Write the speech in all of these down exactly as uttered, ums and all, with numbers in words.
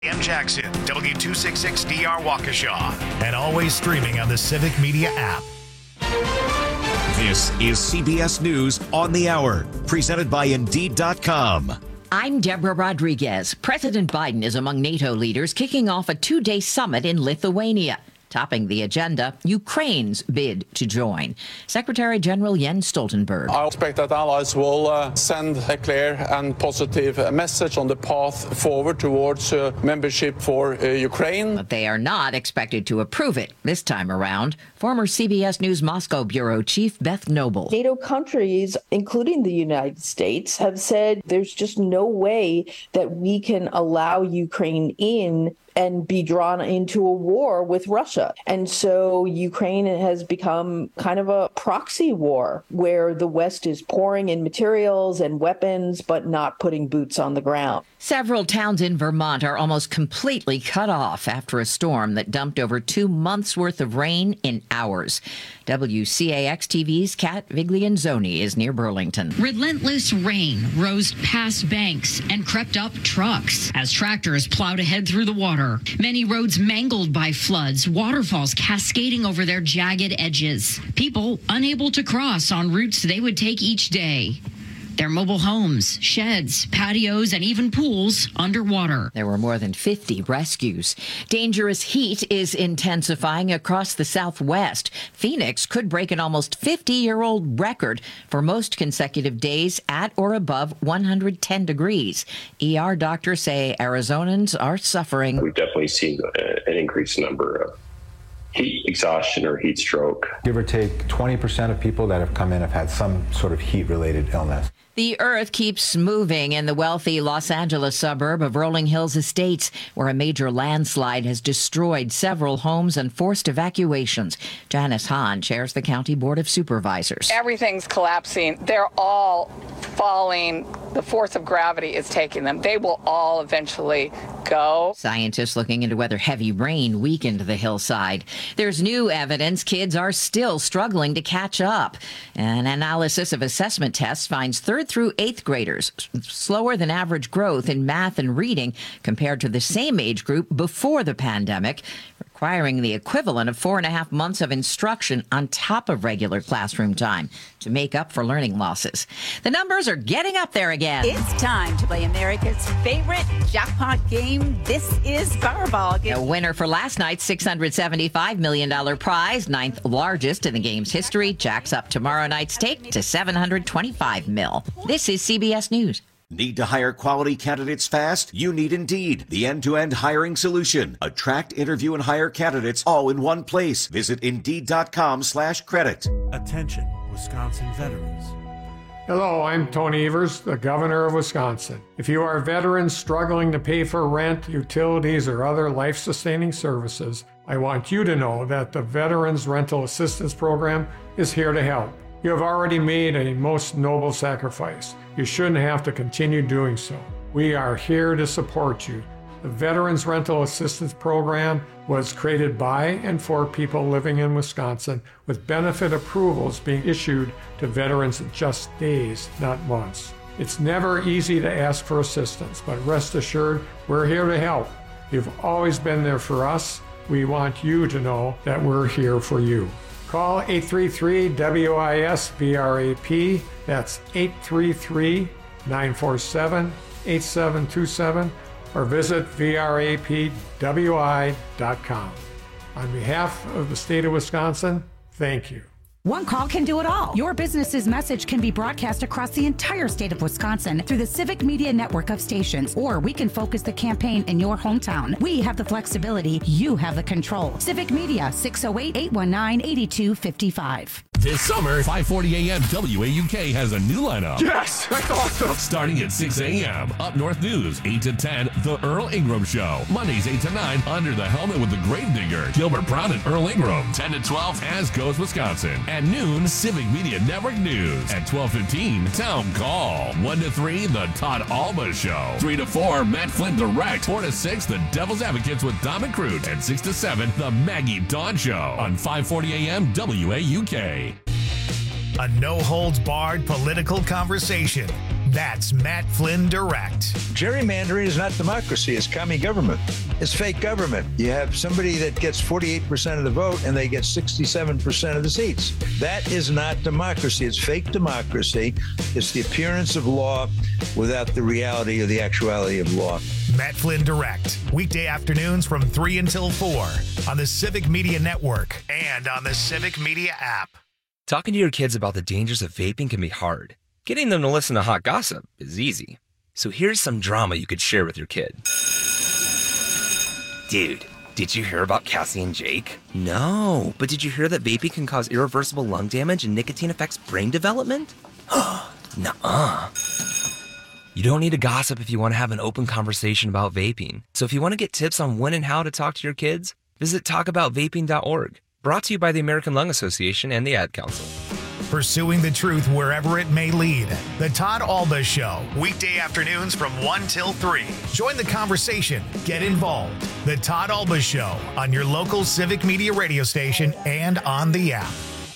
M. Jackson, W two sixty-six D R Waukesha, and always streaming on the Civic Media app. This is C B S News on the Hour, presented by Indeed dot com. I'm Deborah Rodriguez. President Biden is among NATO leaders kicking off a two-day summit in Lithuania. Topping the agenda, Ukraine's bid to join. Secretary General Jens Stoltenberg. I expect that allies will uh, send a clear and positive message on the path forward towards uh, membership for uh, Ukraine. But they are not expected to approve it this time around. Former C B S News Moscow bureau chief Beth Noble. NATO countries, including the United States, have said there's just no way that we can allow Ukraine in and be drawn into a war with Russia. And so Ukraine has become kind of a proxy war where the West is pouring in materials and weapons, but not putting boots on the ground. Several towns in Vermont are almost completely cut off after a storm that dumped over two months' worth of rain in hours. W C A X T V's Kat Viglianzoni is near Burlington. Relentless rain rose past banks and crept up trucks as tractors plowed ahead through the water. Many roads mangled by floods, waterfalls cascading over their jagged edges. People unable to cross on routes they would take each day. Their mobile homes, sheds, patios, and even pools underwater. There were more than fifty rescues. Dangerous heat is intensifying across the Southwest. Phoenix could break an almost fifty-year-old record for most consecutive days at or above one hundred ten degrees. E R doctors say Arizonans are suffering. We've definitely seen an increased number of heat exhaustion or heat stroke. Give or take twenty percent of people that have come in have had some sort of heat-related illness. The earth keeps moving in the wealthy Los Angeles suburb of Rolling Hills Estates, where a major landslide has destroyed several homes and forced evacuations. Janice Hahn chairs the County Board of Supervisors. Everything's collapsing. They're all falling. The force of gravity is taking them. They will all eventually go. Scientists looking into whether heavy rain weakened the hillside. There's new evidence kids are still struggling to catch up. An analysis of assessment tests finds third through eighth graders slower than average growth in math and reading compared to the same age group before the pandemic, requiring the equivalent of four and a half months of instruction on top of regular classroom time to make up for learning losses. The numbers are getting up there again. It's time to play America's favorite jackpot game. This is Powerball. The winner for last night's six hundred seventy-five million dollars prize, ninth largest in the game's history, jacks up tomorrow night's stake to seven hundred twenty-five mil. This is C B S News. Need to hire quality candidates fast? You need Indeed, the end-to-end hiring solution. Attract, interview, and hire candidates all in one place. Visit Indeed.com slash credit. Attention, Wisconsin veterans. Hello, I'm Tony Evers, the governor of Wisconsin. If you are veterans struggling to pay for rent, utilities, or other life-sustaining services, I want you to know that the Veterans Rental Assistance Program is here to help. You have already made a most noble sacrifice. You shouldn't have to continue doing so. We are here to support you. The Veterans Rental Assistance Program was created by and for people living in Wisconsin, with benefit approvals being issued to veterans in just days, not months. It's never easy to ask for assistance, but rest assured, we're here to help. You've always been there for us. We want you to know that we're here for you. Call eight three three W I S V R A P. That's eight three three, nine four seven, eight seven two seven, or visit V R A P W I dot com. On behalf of the state of Wisconsin, thank you. One call can do it all. Your business's message can be broadcast across the entire state of Wisconsin through the Civic Media network of stations, or we can focus the campaign in your hometown. We have the flexibility. You have the control. Civic Media, six oh eight, eight one nine, eight two five five. This summer, five forty a.m. W A U K has a new lineup. Yes, that's awesome. Starting at six a.m. Up North News, eight to ten, The Earl Ingram Show. Mondays, eight to nine, Under the Helmet with the Gravedigger. Gilbert Brown and Earl Ingram. ten to twelve, As Goes Wisconsin. At noon, Civic Media Network News. At twelve fifteen, Town Call. one to three, The Todd Alba Show. three to four, Matt Flynn Direct. four to six, The Devil's Advocates with Dom and Crute. And six to seven, The Maggie Dawn Show. On five forty a.m. W A U K. A no-holds-barred political conversation. That's Matt Flynn Direct. Gerrymandering is not democracy. It's commie government. It's fake government. You have somebody that gets forty-eight percent of the vote and they get sixty-seven percent of the seats. That is not democracy. It's fake democracy. It's the appearance of law without the reality or the actuality of law. Matt Flynn Direct, weekday afternoons from three until four on the Civic Media Network and on the Civic Media app. Talking to your kids about the dangers of vaping can be hard. Getting them to listen to hot gossip is easy. So here's some drama you could share with your kid. Dude, did you hear about Cassie and Jake? No, but did you hear that vaping can cause irreversible lung damage and nicotine affects brain development? Nuh-uh. You don't need to gossip if you want to have an open conversation about vaping. So if you want to get tips on when and how to talk to your kids, visit talk about vaping dot org. Brought to you by the American Lung Association and the Ad Council. Pursuing the truth wherever it may lead. The Todd Alba Show, weekday afternoons from one till three. Join the conversation. Get involved. The Todd Alba Show on your local Civic Media radio station and on the app.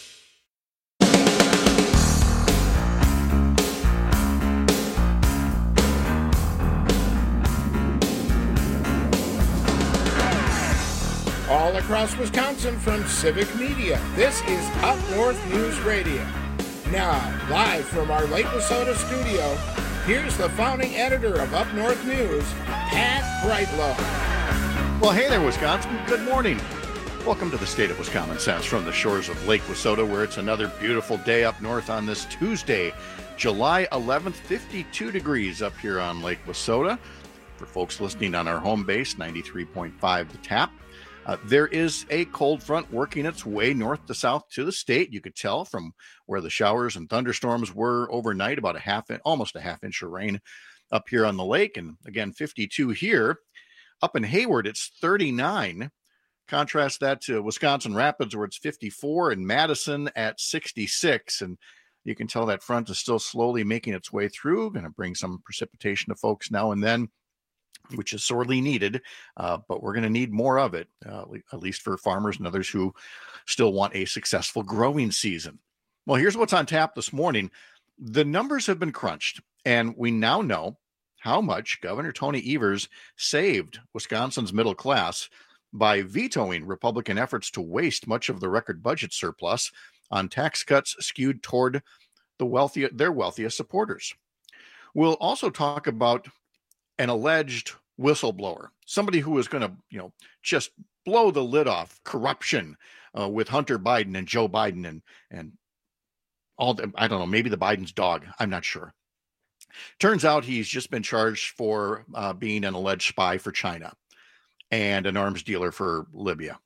All across Wisconsin from Civic Media, this is Up North News Radio. Now, live from our Lake Wissota studio, here's the founding editor of Up North News, Pat Brightlow. Well, hey there, Wisconsin. Good morning. Welcome to the state of Wisconsin Sense from the shores of Lake Wissota, where it's another beautiful day up north on this Tuesday, July eleventh, fifty-two degrees up here on Lake Wissota. For folks listening on our home base, ninety-three point five The Tap. Uh, there is a cold front working its way north to south to the state. You could tell from where the showers and thunderstorms were overnight, about a half, in, almost a half inch of rain up here on the lake. And again, fifty-two here. Up in Hayward, it's thirty-nine. Contrast that to Wisconsin Rapids, where it's fifty-four, and Madison at sixty-six. And you can tell that front is still slowly making its way through. Going to bring some precipitation to folks now and then, which is sorely needed, uh, but we're going to need more of it, uh, at least for farmers and others who still want a successful growing season. Well, here's what's on tap this morning. The numbers have been crunched, and we now know how much Governor Tony Evers saved Wisconsin's middle class by vetoing Republican efforts to waste much of the record budget surplus on tax cuts skewed toward the wealthy, their wealthiest supporters. We'll also talk about an alleged whistleblower, somebody who is going to, you know, just blow the lid off corruption uh, with Hunter Biden and Joe Biden and and all the, I don't know, maybe the Biden's dog. I'm not sure. Turns out he's just been charged for uh, being an alleged spy for China and an arms dealer for Libya.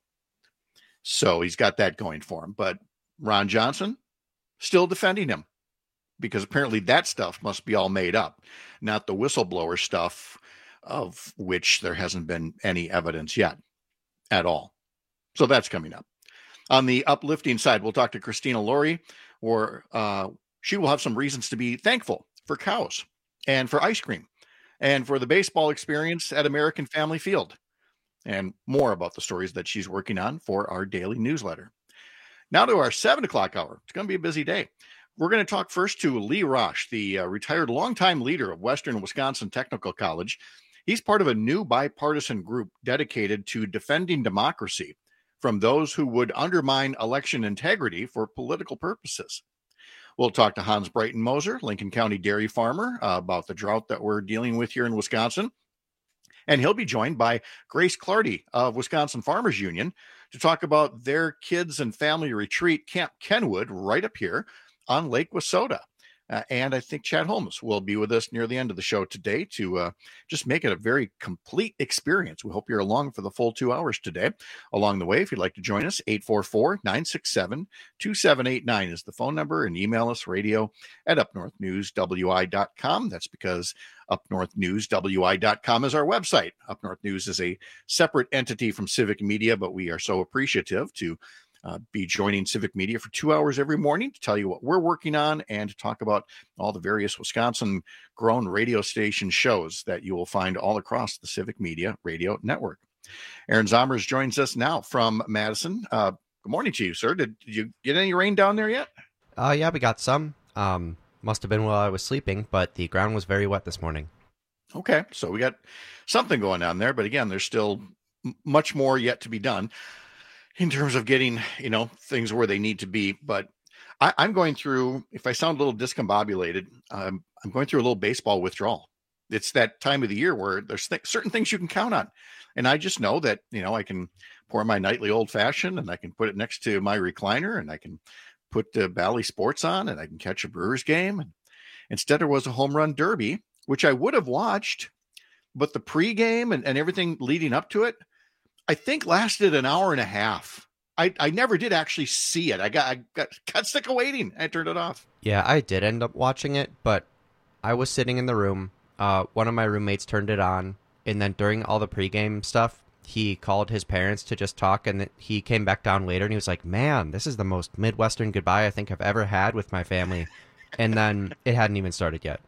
So he's got that going for him. But Ron Johnson still defending him, because apparently that stuff must be all made up, not the whistleblower stuff, of which there hasn't been any evidence yet at all. So that's coming up. On the uplifting side, we'll talk to Christina Laurie, or uh, she will have some reasons to be thankful for cows and for ice cream and for the baseball experience at American Family Field, and more about the stories that she's working on for our daily newsletter. Now to our seven o'clock hour. It's going to be a busy day. We're going to talk first to Lee Rosch, the uh, retired longtime leader of Western Wisconsin Technical College. He's part of a new bipartisan group dedicated to defending democracy from those who would undermine election integrity for political purposes. We'll talk to Hans Breitenmoser, Lincoln County dairy farmer, uh, about the drought that we're dealing with here in Wisconsin. And he'll be joined by Grace Clardy of Wisconsin Farmers Union to talk about their kids and family retreat, Camp Kenwood, right up here on Lake Wissota. Uh, and I think Chad Holmes will be with us near the end of the show today to uh, just make it a very complete experience. We hope you're along for the full two hours today. Along the way, if you'd like to join us, eight four four, nine six seven, two seven eight nine is the phone number, and email us radio at up north news w i dot com. That's because up north news w i dot com is our website. Up North News is a separate entity from Civic Media, but we are so appreciative to Uh, be joining Civic Media for two hours every morning to tell you what we're working on and to talk about all the various Wisconsin-grown radio station shows that you will find all across the Civic Media radio network. Aaron Zomers joins us now from Madison. Uh, good morning to you, sir. Did, did you get any rain down there yet? Uh, yeah, we got some. Um, Must have been while I was sleeping, but the ground was very wet this morning. Okay, so we got something going on there, but again, there's still m- much more yet to be done in terms of getting, you know, things where they need to be. But I, I'm going through, if I sound a little discombobulated, um, I'm going through a little baseball withdrawal. It's that time of the year where there's th- certain things you can count on. And I just know that, you know, I can pour my nightly old fashioned and I can put it next to my recliner and I can put the Bally Sports on and I can catch a Brewers game. And instead there was a home run derby, which I would have watched, but the pregame and, and everything leading up to it, I think lasted an hour and a half. I, I never did actually see it. I got I got, got sick of waiting. I turned it off. Yeah, I did end up watching it, but I was sitting in the room. Uh, one of my roommates turned it on, and then during all the pregame stuff, he called his parents to just talk, and he came back down later, and he was like, man, this is the most Midwestern goodbye I think I've ever had with my family. And then it hadn't even started yet.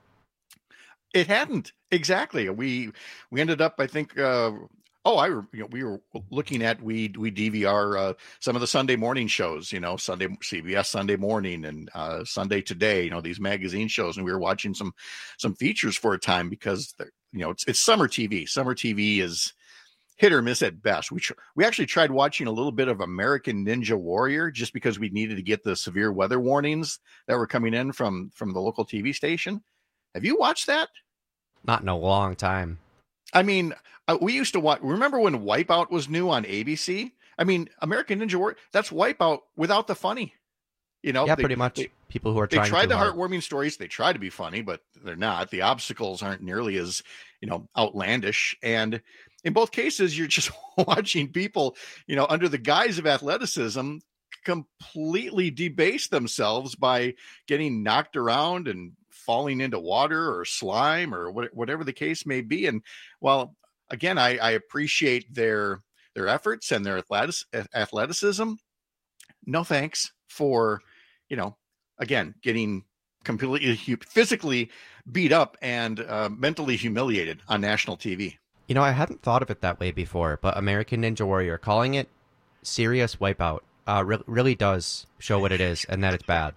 It hadn't. Exactly. We we ended up, I think, uh, oh, I you know, we were looking at, we we D V R uh, some of the Sunday morning shows, you know, Sunday C B S Sunday Morning and uh, Sunday Today, you know, these magazine shows, and we were watching some some features for a time because, you know, it's it's summer T V. Summer T V is hit or miss at best. We tr- we actually tried watching a little bit of American Ninja Warrior just because we needed to get the severe weather warnings that were coming in from from the local T V station. Have you watched that? Not in a long time. I mean, uh, we used to watch. Remember when Wipeout was new on A B C? I mean, American Ninja Warrior, that's Wipeout without the funny. You know, yeah, they, pretty much. They, People who are they trying tried to the hard. heartwarming stories. They try to be funny, but they're not. The obstacles aren't nearly as, you know, outlandish. And in both cases, you're just watching people, you know, under the guise of athleticism, completely debase themselves by getting knocked around and falling into water or slime or what, whatever the case may be. And while again, I, I appreciate their their efforts and their athletic, athleticism, no thanks for, you know, again, getting completely physically beat up and uh, mentally humiliated on national T V. You know, I hadn't thought of it that way before, but American Ninja Warrior, calling it serious Wipeout, uh, re- really does show what it is and that it's bad.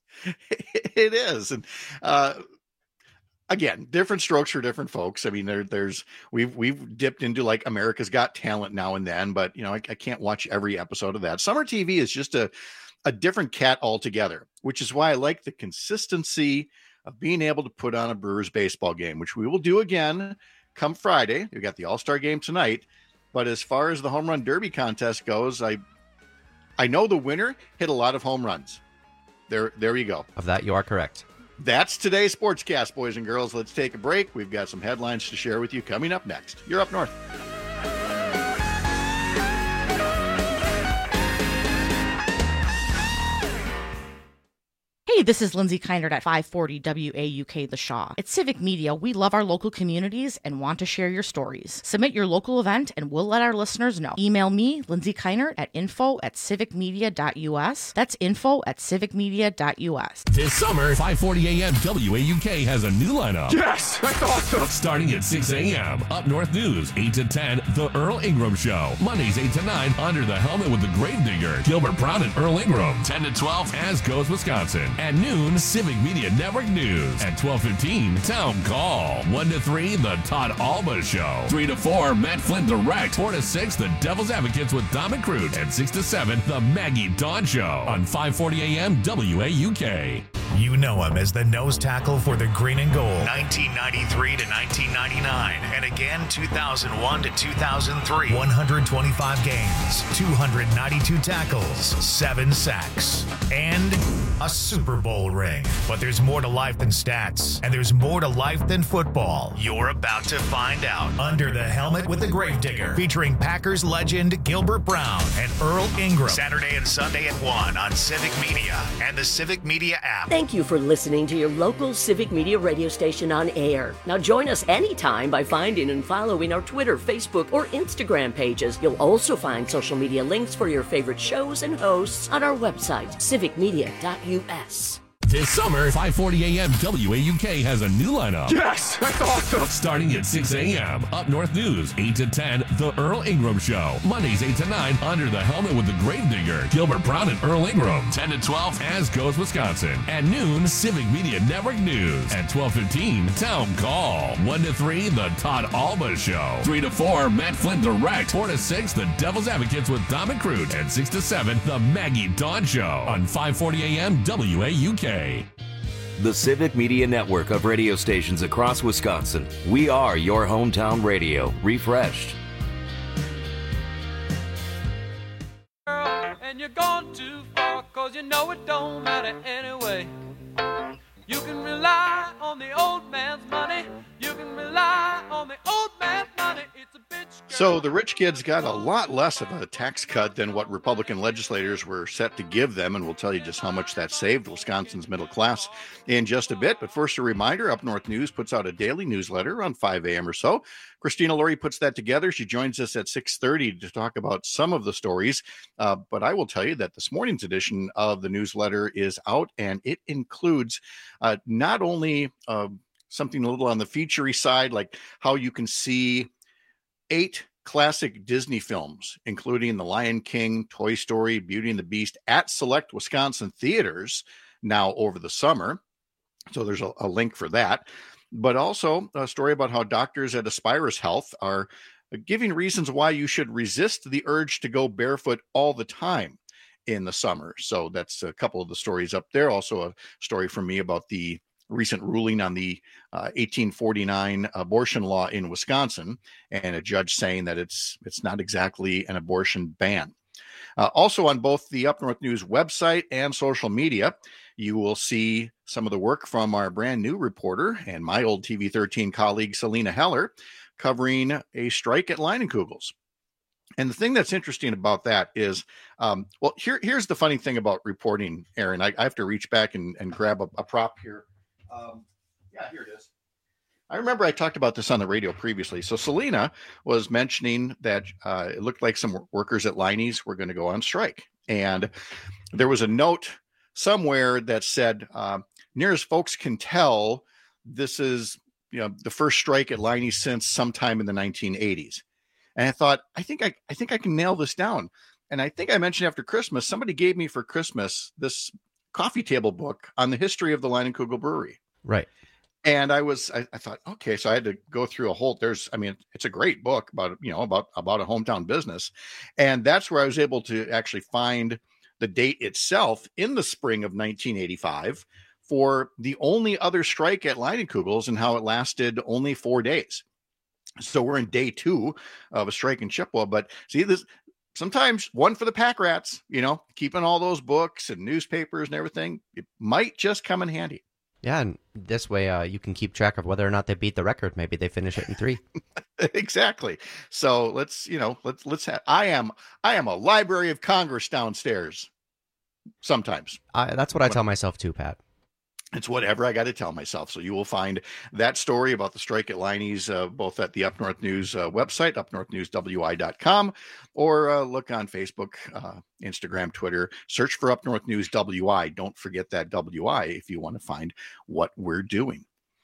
It is. And uh, again, different strokes for different folks. I mean, there, there's we've we've dipped into like America's Got Talent now and then, but you know, I, I can't watch every episode of that. Summer T V is just a a different cat altogether, which is why I like the consistency of being able to put on a Brewers baseball game, which we will do again come Friday. We got the All-Star game tonight, but as far as the home run derby contest goes, I I know the winner hit a lot of home runs. There, there you go. Of that, you are correct. That's today's Sportscast, boys and girls. Let's take a break. We've got some headlines to share with you coming up next. You're Up North. Hey, this is Lindsay Keinert at five forty W A U K The Shaw. At Civic Media, we love our local communities and want to share your stories. Submit your local event and we'll let our listeners know. Email me, Lindsay Keinert, at info at civicmedia.us. That's info at civicmedia.us. This summer, five forty a.m. W A U K has a new lineup. Yes, that's awesome. Starting at six a.m. Up North News, eight to ten, The Earl Ingram Show. Mondays, eight to nine, Under the Helmet with the Gravedigger, Gilbert Brown and Earl Ingram. ten to twelve, As Goes Wisconsin. At noon, Civic Media Network News. At twelve fifteen, Town Call. one to three, The Todd Alba Show. three to four, Matt Flynn Direct. four to six, The Devil's Advocates with Dom and Crute. And six to seven, The Maggie Dawn Show. On five forty a.m. W A U K. You know him as the nose tackle for the Green and Gold, nineteen ninety-three to nineteen ninety-nine, and again two thousand one to two thousand three. one hundred twenty-five games, two hundred ninety-two tackles, seven sacks, and a Super Bowl ring. But there's more to life than stats, and there's more to life than football. You're about to find out. Under the Helmet with the Gravedigger, featuring Packers legend Gilbert Brown and Earl Ingram. Saturday and Sunday at one on Civic Media and the Civic Media app. Thank you for listening to your local Civic Media radio station on air. Now join us anytime by finding and following our Twitter, Facebook, or Instagram pages. You'll also find social media links for your favorite shows and hosts on our website, civic media dot U S. This summer, five forty a.m. W A U K has a new lineup. Yes, that's awesome. Starting at six a.m. Up North News, eight to ten, The Earl Ingram Show. Mondays, eight to nine, Under the Helmet with the Gravedigger, Gilbert Brown and Earl Ingram. ten to twelve, As Goes Wisconsin. At noon, Civic Media Network News. At twelve fifteen, Town Call. one to three, The Todd Alba Show. three to four, Matt Flint Direct. four to six, The Devil's Advocates with Dom and Crute. And six to seven, The Maggie Dawn Show. On five forty a.m. W A U K. The Civic Media Network of radio stations across Wisconsin. We are your hometown radio, refreshed. And you're gone too far, cause you know it don't matter anyway. You can rely on the old man's money. You can rely on the old man's money. It's a bitch. So the rich kids got a lot less of a tax cut than what Republican legislators were set to give them, and we'll tell you just how much that saved Wisconsin's middle class in just a bit. But first, a reminder, Up North News puts out a daily newsletter around five a.m. or so. Christina Laurie puts that together. She joins us at six thirty to talk about some of the stories. Uh, but I will tell you that this morning's edition of the newsletter is out, and it includes uh, not only uh, something a little on the featurey side, like how you can see eight classic Disney films, including The Lion King, Toy Story, Beauty and the Beast, at select Wisconsin theaters now over the summer. So there's a, a link for that. But also a story about how doctors at Aspirus Health are giving reasons why you should resist the urge to go barefoot all the time in the summer. So that's a couple of the stories up there. Also a story from me about the recent ruling on the uh, eighteen forty-nine abortion law in Wisconsin, and a judge saying that it's it's not exactly an abortion ban. Uh, also on both the Up North News website and social media, you will see some of the work from our brand new reporter and my old T V thirteen colleague, Selena Heller, covering a strike at Leinenkugel's. And the thing that's interesting about that is, um, well, here, here's the funny thing about reporting, Aaron. I, I have to reach back and, and grab a, a prop here. Um, yeah, here it is. I remember I talked about this on the radio previously. So Selena was mentioning that uh, it looked like some workers at Leinie's were going to go on strike. And there was a note somewhere that said, uh, near as folks can tell, this is, you know, the first strike at Leinie's since sometime in the nineteen eighties. And I thought, I think I, I think I can nail this down. And I think I mentioned after Christmas, somebody gave me for Christmas this coffee table book on the history of the Leinenkugel Brewery. Right. And I was, I, I thought, okay, so I had to go through a whole, there's, I mean, it's a great book about, you know, about, about a hometown business. And that's where I was able to actually find the date itself in the spring of nineteen eighty-five for the only other strike at Leinenkugel's and how it lasted only four days. So we're in day two of a strike in Chippewa, but see this, sometimes one for the pack rats, you know, keeping all those books and newspapers and everything, it might just come in handy. Yeah, and this way uh, you can keep track of whether or not they beat the record. Maybe they finish it in three. Exactly. So let's, you know, let's let's have. I am I am a Library of Congress downstairs. Sometimes I, that's what I tell myself too, Pat. It's whatever I got to tell myself. So you will find that story about the strike at Leinie's uh, both at the Up North News uh, website, up north news w i dot com, or uh, look on Facebook, uh, Instagram, Twitter. Search for Up North News W I. Don't forget that W I if you want to find what we're doing.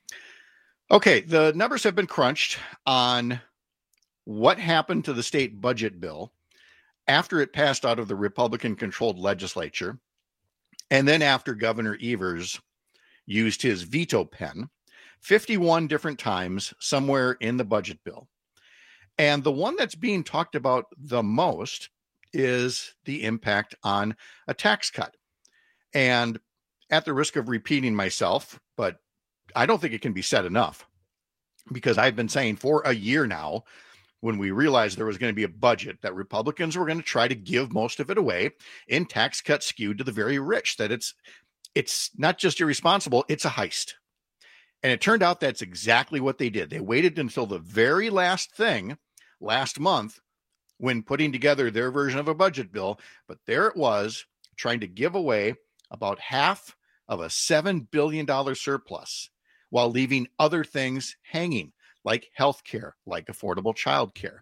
Okay, the numbers have been crunched on what happened to the state budget bill after it passed out of the Republican-controlled legislature, and then after Governor Evers used his veto pen fifty-one different times somewhere in the budget bill. And the one that's being talked about the most is the impact on a tax cut. And at the risk of repeating myself, but I don't think it can be said enough, because I've been saying for a year now, when we realized there was going to be a budget, that Republicans were going to try to give most of it away in tax cuts skewed to the very rich, that it's it's not just irresponsible, it's a heist. And it turned out that's exactly what they did. They waited until the very last thing last month when putting together their version of a budget bill, but there it was, trying to give away about half of a seven billion dollars surplus while leaving other things hanging, like healthcare, like affordable childcare.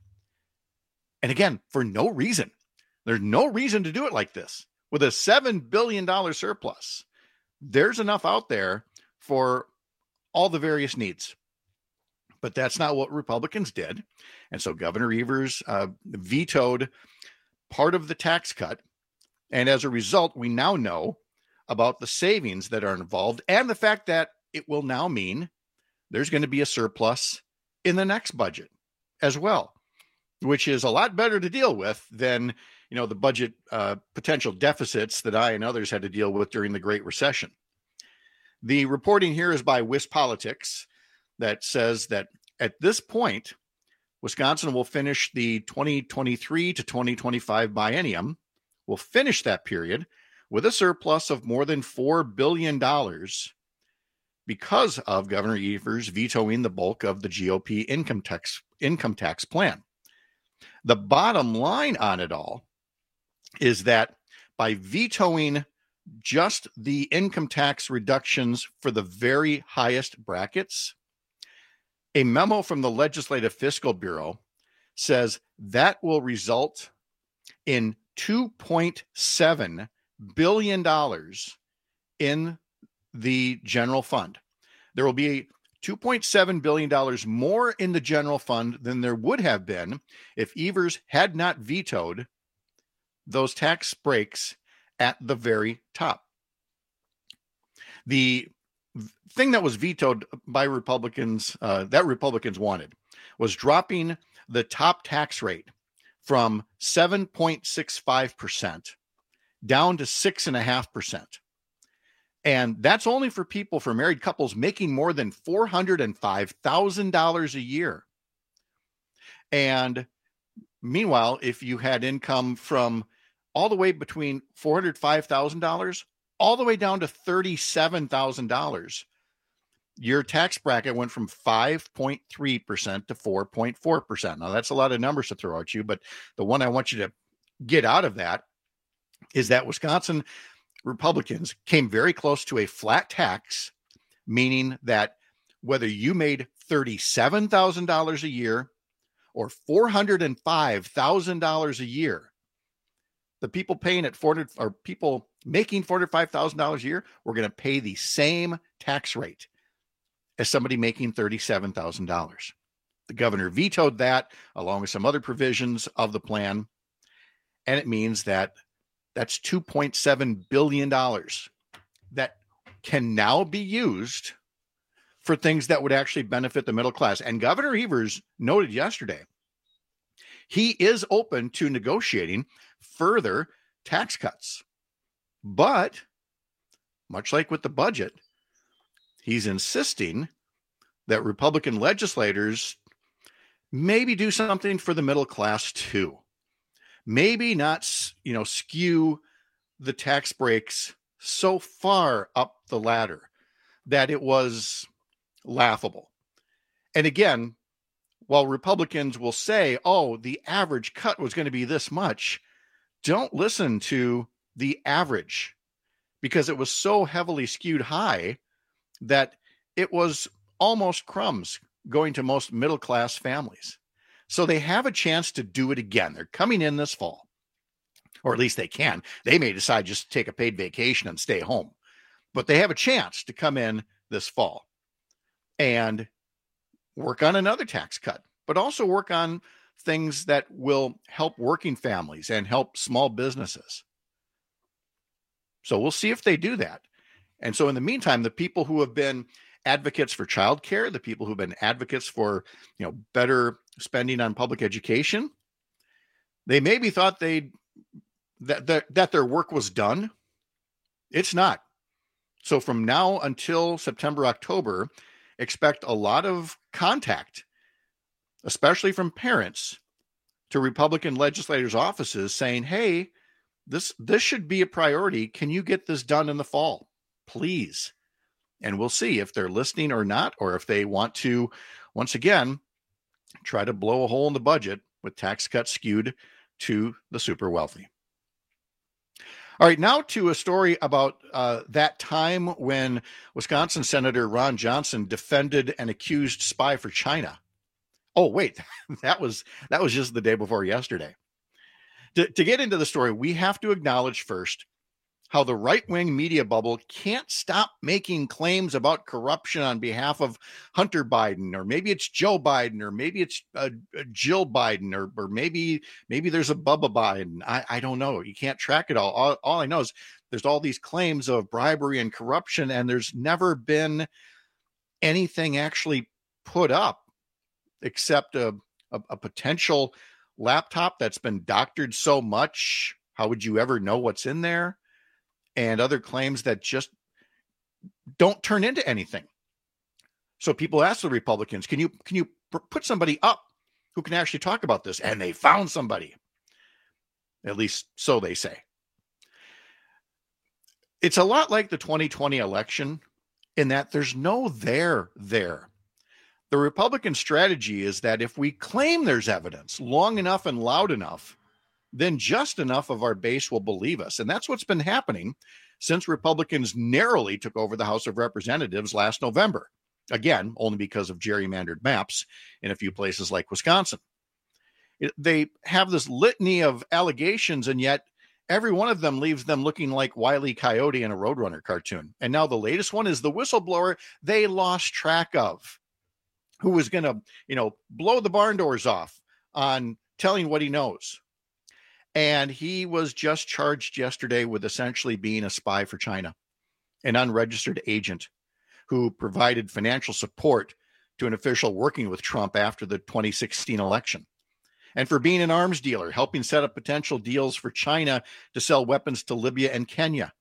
And again, for no reason. There's no reason to do it like this. With a seven billion dollars surplus, there's enough out there for all the various needs. But that's not what Republicans did. And so Governor Evers uh, vetoed part of the tax cut. And as a result, we now know about the savings that are involved and the fact that it will now mean there's going to be a surplus in the next budget as well, which is a lot better to deal with than, you know, the budget uh, potential deficits that I and others had to deal with during the Great Recession. The reporting here is by WisPolitics that says that at this point, Wisconsin will finish the twenty twenty-three to twenty twenty-five biennium, will finish that period with a surplus of more than four billion dollars because of Governor Evers vetoing the bulk of the G O P income tax, income tax plan. The bottom line on it all is that by vetoing just the income tax reductions for the very highest brackets, a memo from the Legislative Fiscal Bureau says that will result in two point seven billion dollars in the general fund. There will be two point seven billion dollars more in the general fund than there would have been if Evers had not vetoed those tax breaks at the very top. The thing that was vetoed by Republicans, uh, that Republicans wanted, was dropping the top tax rate from seven point six five percent down to six point five percent. And that's only for people, for married couples making more than four hundred five thousand dollars a year. And meanwhile, if you had income from all the way between four hundred five thousand dollars all the way down to thirty-seven thousand dollars, your tax bracket went from five point three percent to four point four percent. Now, that's a lot of numbers to throw at you, but the one I want you to get out of that is that Wisconsin Republicans came very close to a flat tax, meaning that whether you made thirty-seven thousand dollars a year or four hundred five thousand dollars a year, the people paying at four hundred or people making four hundred five thousand dollars a year were going to pay the same tax rate as somebody making thirty-seven thousand dollars. The governor vetoed that along with some other provisions of the plan. And it means that that's two point seven billion dollars that can now be used for things that would actually benefit the middle class. And Governor Evers noted yesterday, he is open to negotiating further tax cuts. But much like with the budget, he's insisting that Republican legislators maybe do something for the middle class too. Maybe not, you know, skew the tax breaks so far up the ladder that it was laughable. And again, while Republicans will say, oh, the average cut was going to be this much, don't listen to the average, because it was so heavily skewed high that it was almost crumbs going to most middle-class families. So they have a chance to do it again. They're coming in this fall, or at least they can. They may decide just to take a paid vacation and stay home, but they have a chance to come in this fall and work on another tax cut, but also work on things that will help working families and help small businesses. So we'll see if they do that. And so in the meantime, the people who have been advocates for childcare, the people who've been advocates for, you know, better spending on public education, they maybe thought they that, that that their work was done. It's not. So from now until September, October, expect a lot of contact, especially from parents, to Republican legislators' offices saying, hey, this this should be a priority. Can you get this done in the fall, please? And we'll see if they're listening or not, or if they want to, once again, try to blow a hole in the budget with tax cuts skewed to the super wealthy. All right, now to a story about uh, that time when Wisconsin Senator Ron Johnson defended an accused spy for China. Oh, wait, that was that was just the day before yesterday. To, to get into the story, we have to acknowledge first how the right-wing media bubble can't stop making claims about corruption on behalf of Hunter Biden, or maybe it's Joe Biden, or maybe it's uh, Jill Biden, or, or maybe maybe there's a Bubba Biden. I, I don't know. You can't track it all. all. All I know is there's all these claims of bribery and corruption, and there's never been anything actually put up except a, a, a potential laptop that's been doctored so much. How would you ever know what's in there? And other claims that just don't turn into anything. So people ask the Republicans, can you can you put somebody up who can actually talk about this? And they found somebody. At least so they say. It's a lot like the twenty twenty election in that there's no there there. The Republican strategy is that if we claim there's evidence long enough and loud enough, then just enough of our base will believe us. And that's what's been happening since Republicans narrowly took over the House of Representatives last November. Again, only because of gerrymandered maps in a few places like Wisconsin. It, they have this litany of allegations, and yet every one of them leaves them looking like Wile E. Coyote in a Roadrunner cartoon. And now the latest one is the whistleblower they lost track of, who was going to, you know, blow the barn doors off on telling what he knows. And he was just charged yesterday with essentially being a spy for China, an unregistered agent who provided financial support to an official working with Trump after the twenty sixteen election, and for being an arms dealer, helping set up potential deals for China to sell weapons to Libya and Kenya,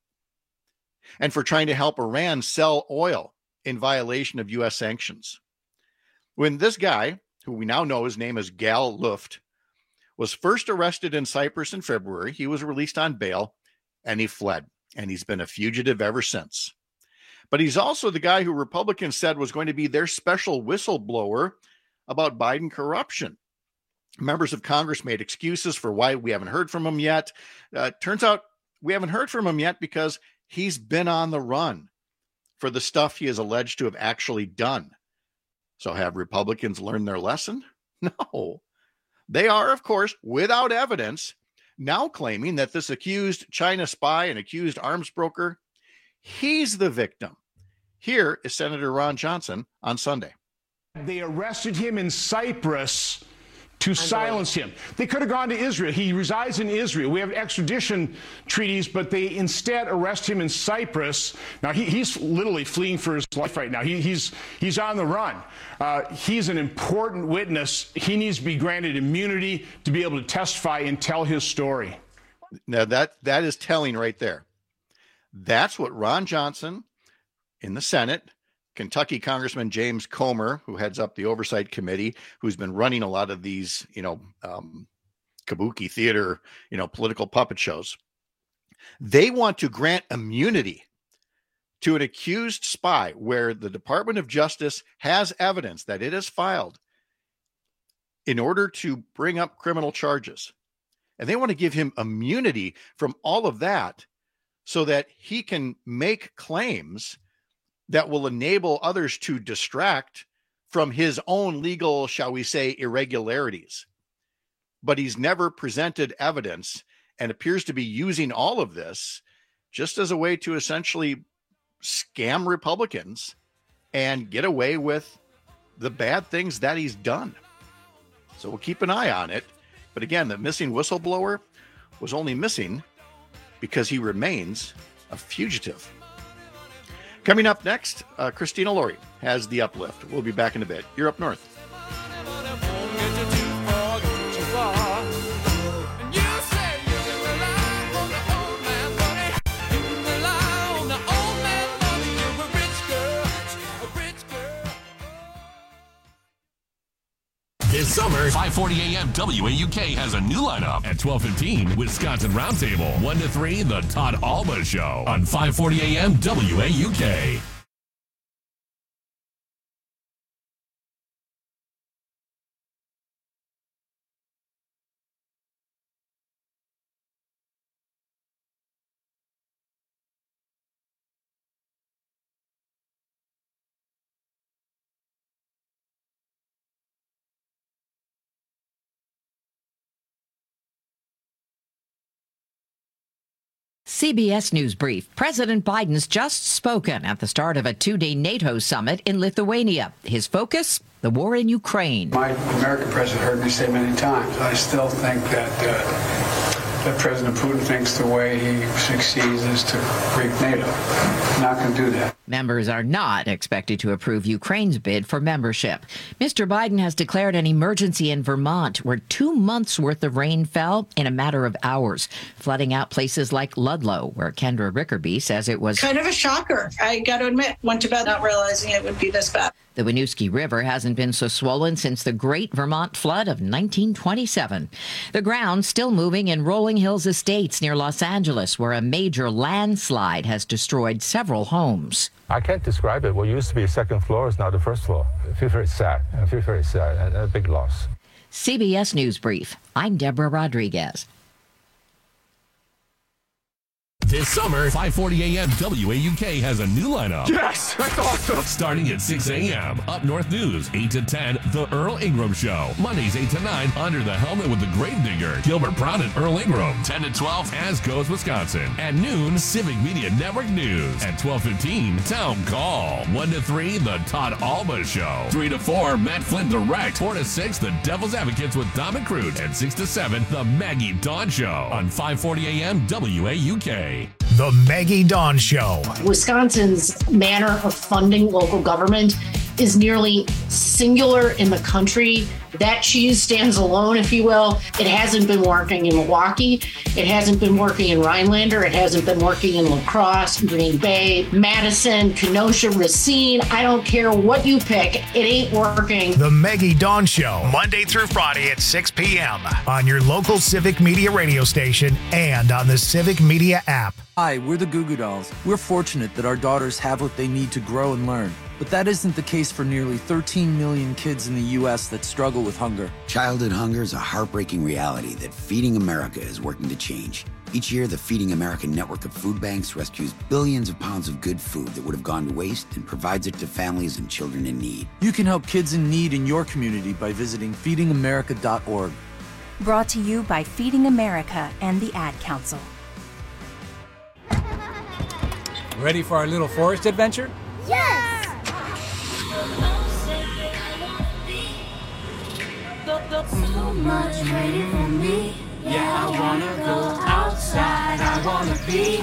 and for trying to help Iran sell oil in violation of U S sanctions. When this guy, who we now know his name is Gal Luft, was first arrested in Cyprus in February, he was released on bail, and he fled. And he's been a fugitive ever since. But he's also the guy who Republicans said was going to be their special whistleblower about Biden corruption. Members of Congress made excuses for why we haven't heard from him yet. Uh, turns out we haven't heard from him yet because he's been on the run for the stuff he is alleged to have actually done. So have Republicans learned their lesson? No. They are, of course, without evidence, now claiming that this accused China spy and accused arms broker, he's the victim. Here is Senator Ron Johnson on Sunday. They arrested him in Cyprus to silence him. They could have gone to Israel. He resides in Israel. We have extradition treaties, but they instead arrest him in Cyprus. Now, he, he's literally fleeing for his life right now. He, he's, he's on the run. Uh, he's an important witness. He needs to be granted immunity to be able to testify and tell his story. Now, that that is telling right there. That's what Ron Johnson in the Senate, Kentucky Congressman James Comer, who heads up the Oversight Committee, who's been running a lot of these, you know, um, kabuki theater, you know, political puppet shows. They want to grant immunity to an accused spy where the Department of Justice has evidence that it has filed in order to bring up criminal charges. And they want to give him immunity from all of that so that he can make claims that will enable others to distract from his own legal, shall we say, irregularities. But he's never presented evidence and appears to be using all of this just as a way to essentially scam Republicans and get away with the bad things that he's done. So we'll keep an eye on it. But again, the missing whistleblower was only missing because he remains a fugitive. Coming up next, uh, Christina Laurie has the uplift. We'll be back in a bit. You're Up North. This summer, five forty a.m. W A U K has a new lineup. At twelve fifteen, Wisconsin Roundtable. one to three, The Todd Alba Show on five forty a.m. W A U K. C B S News Brief. President Biden's just spoken at the start of a two-day NATO summit in Lithuania. His focus, the war in Ukraine. My American president heard me say many times, I still think that uh, that President Putin thinks the way he succeeds is to break NATO. I'm not going to do that. Members are not expected to approve Ukraine's bid for membership. Mister Biden has declared an emergency in Vermont, where two months' worth of rain fell in a matter of hours, flooding out places like Ludlow, where Kendra Rickerby says it was kind of a shocker. I got to admit, went to bed not realizing it would be this bad. The Winooski River hasn't been so swollen since the Great Vermont Flood of nineteen twenty-seven. The ground still moving in Rolling Hills Estates near Los Angeles, where a major landslide has destroyed several homes. I can't describe it. What used to be a second floor is now the first floor. I feel very sad. I feel very sad. And a big loss. C B S News Brief. I'm Deborah Rodriguez. This summer, five forty a.m. W A U K has a new lineup. Yes, that's awesome. Starting at six a.m. Up North News, eight to ten, The Earl Ingram Show. Mondays, eight to nine, Under the Helmet with the Gravedigger. Gilbert Brown and Earl Ingram. ten to twelve, As Goes Wisconsin. At noon, Civic Media Network News. At twelve fifteen, Town Call. one to three, The Todd Alba Show. three to four, Matt Flynn Direct. four to six, The Devil's Advocates with Dom and Crute. And six to seven, The Maggie Dawn Show. On five forty a.m. W A U K. The Maggie Dawn Show. Wisconsin's manner of funding local government is nearly singular in the country. That cheese stands alone, if you will. It hasn't been working in Milwaukee. It hasn't been working in Rhinelander. It hasn't been working in La Crosse, Green Bay, Madison, Kenosha, Racine. I don't care what you pick. It ain't working. The Maggie Dawn Show, Monday through Friday at six p.m. on your local Civic Media radio station and on the Civic Media app. Hi, we're the Goo Goo Dolls. We're fortunate that our daughters have what they need to grow and learn. But that isn't the case for nearly thirteen million kids in the U S that struggle with hunger. Childhood hunger is a heartbreaking reality that Feeding America is working to change. Each year, the Feeding America network of food banks rescues billions of pounds of good food that would have gone to waste and provides it to families and children in need. You can help kids in need in your community by visiting feeding america dot org. Brought to you by Feeding America and the Ad Council. Ready for our little forest adventure? Yes! So much waiting for me. Yeah, I wanna go outside. I wanna be.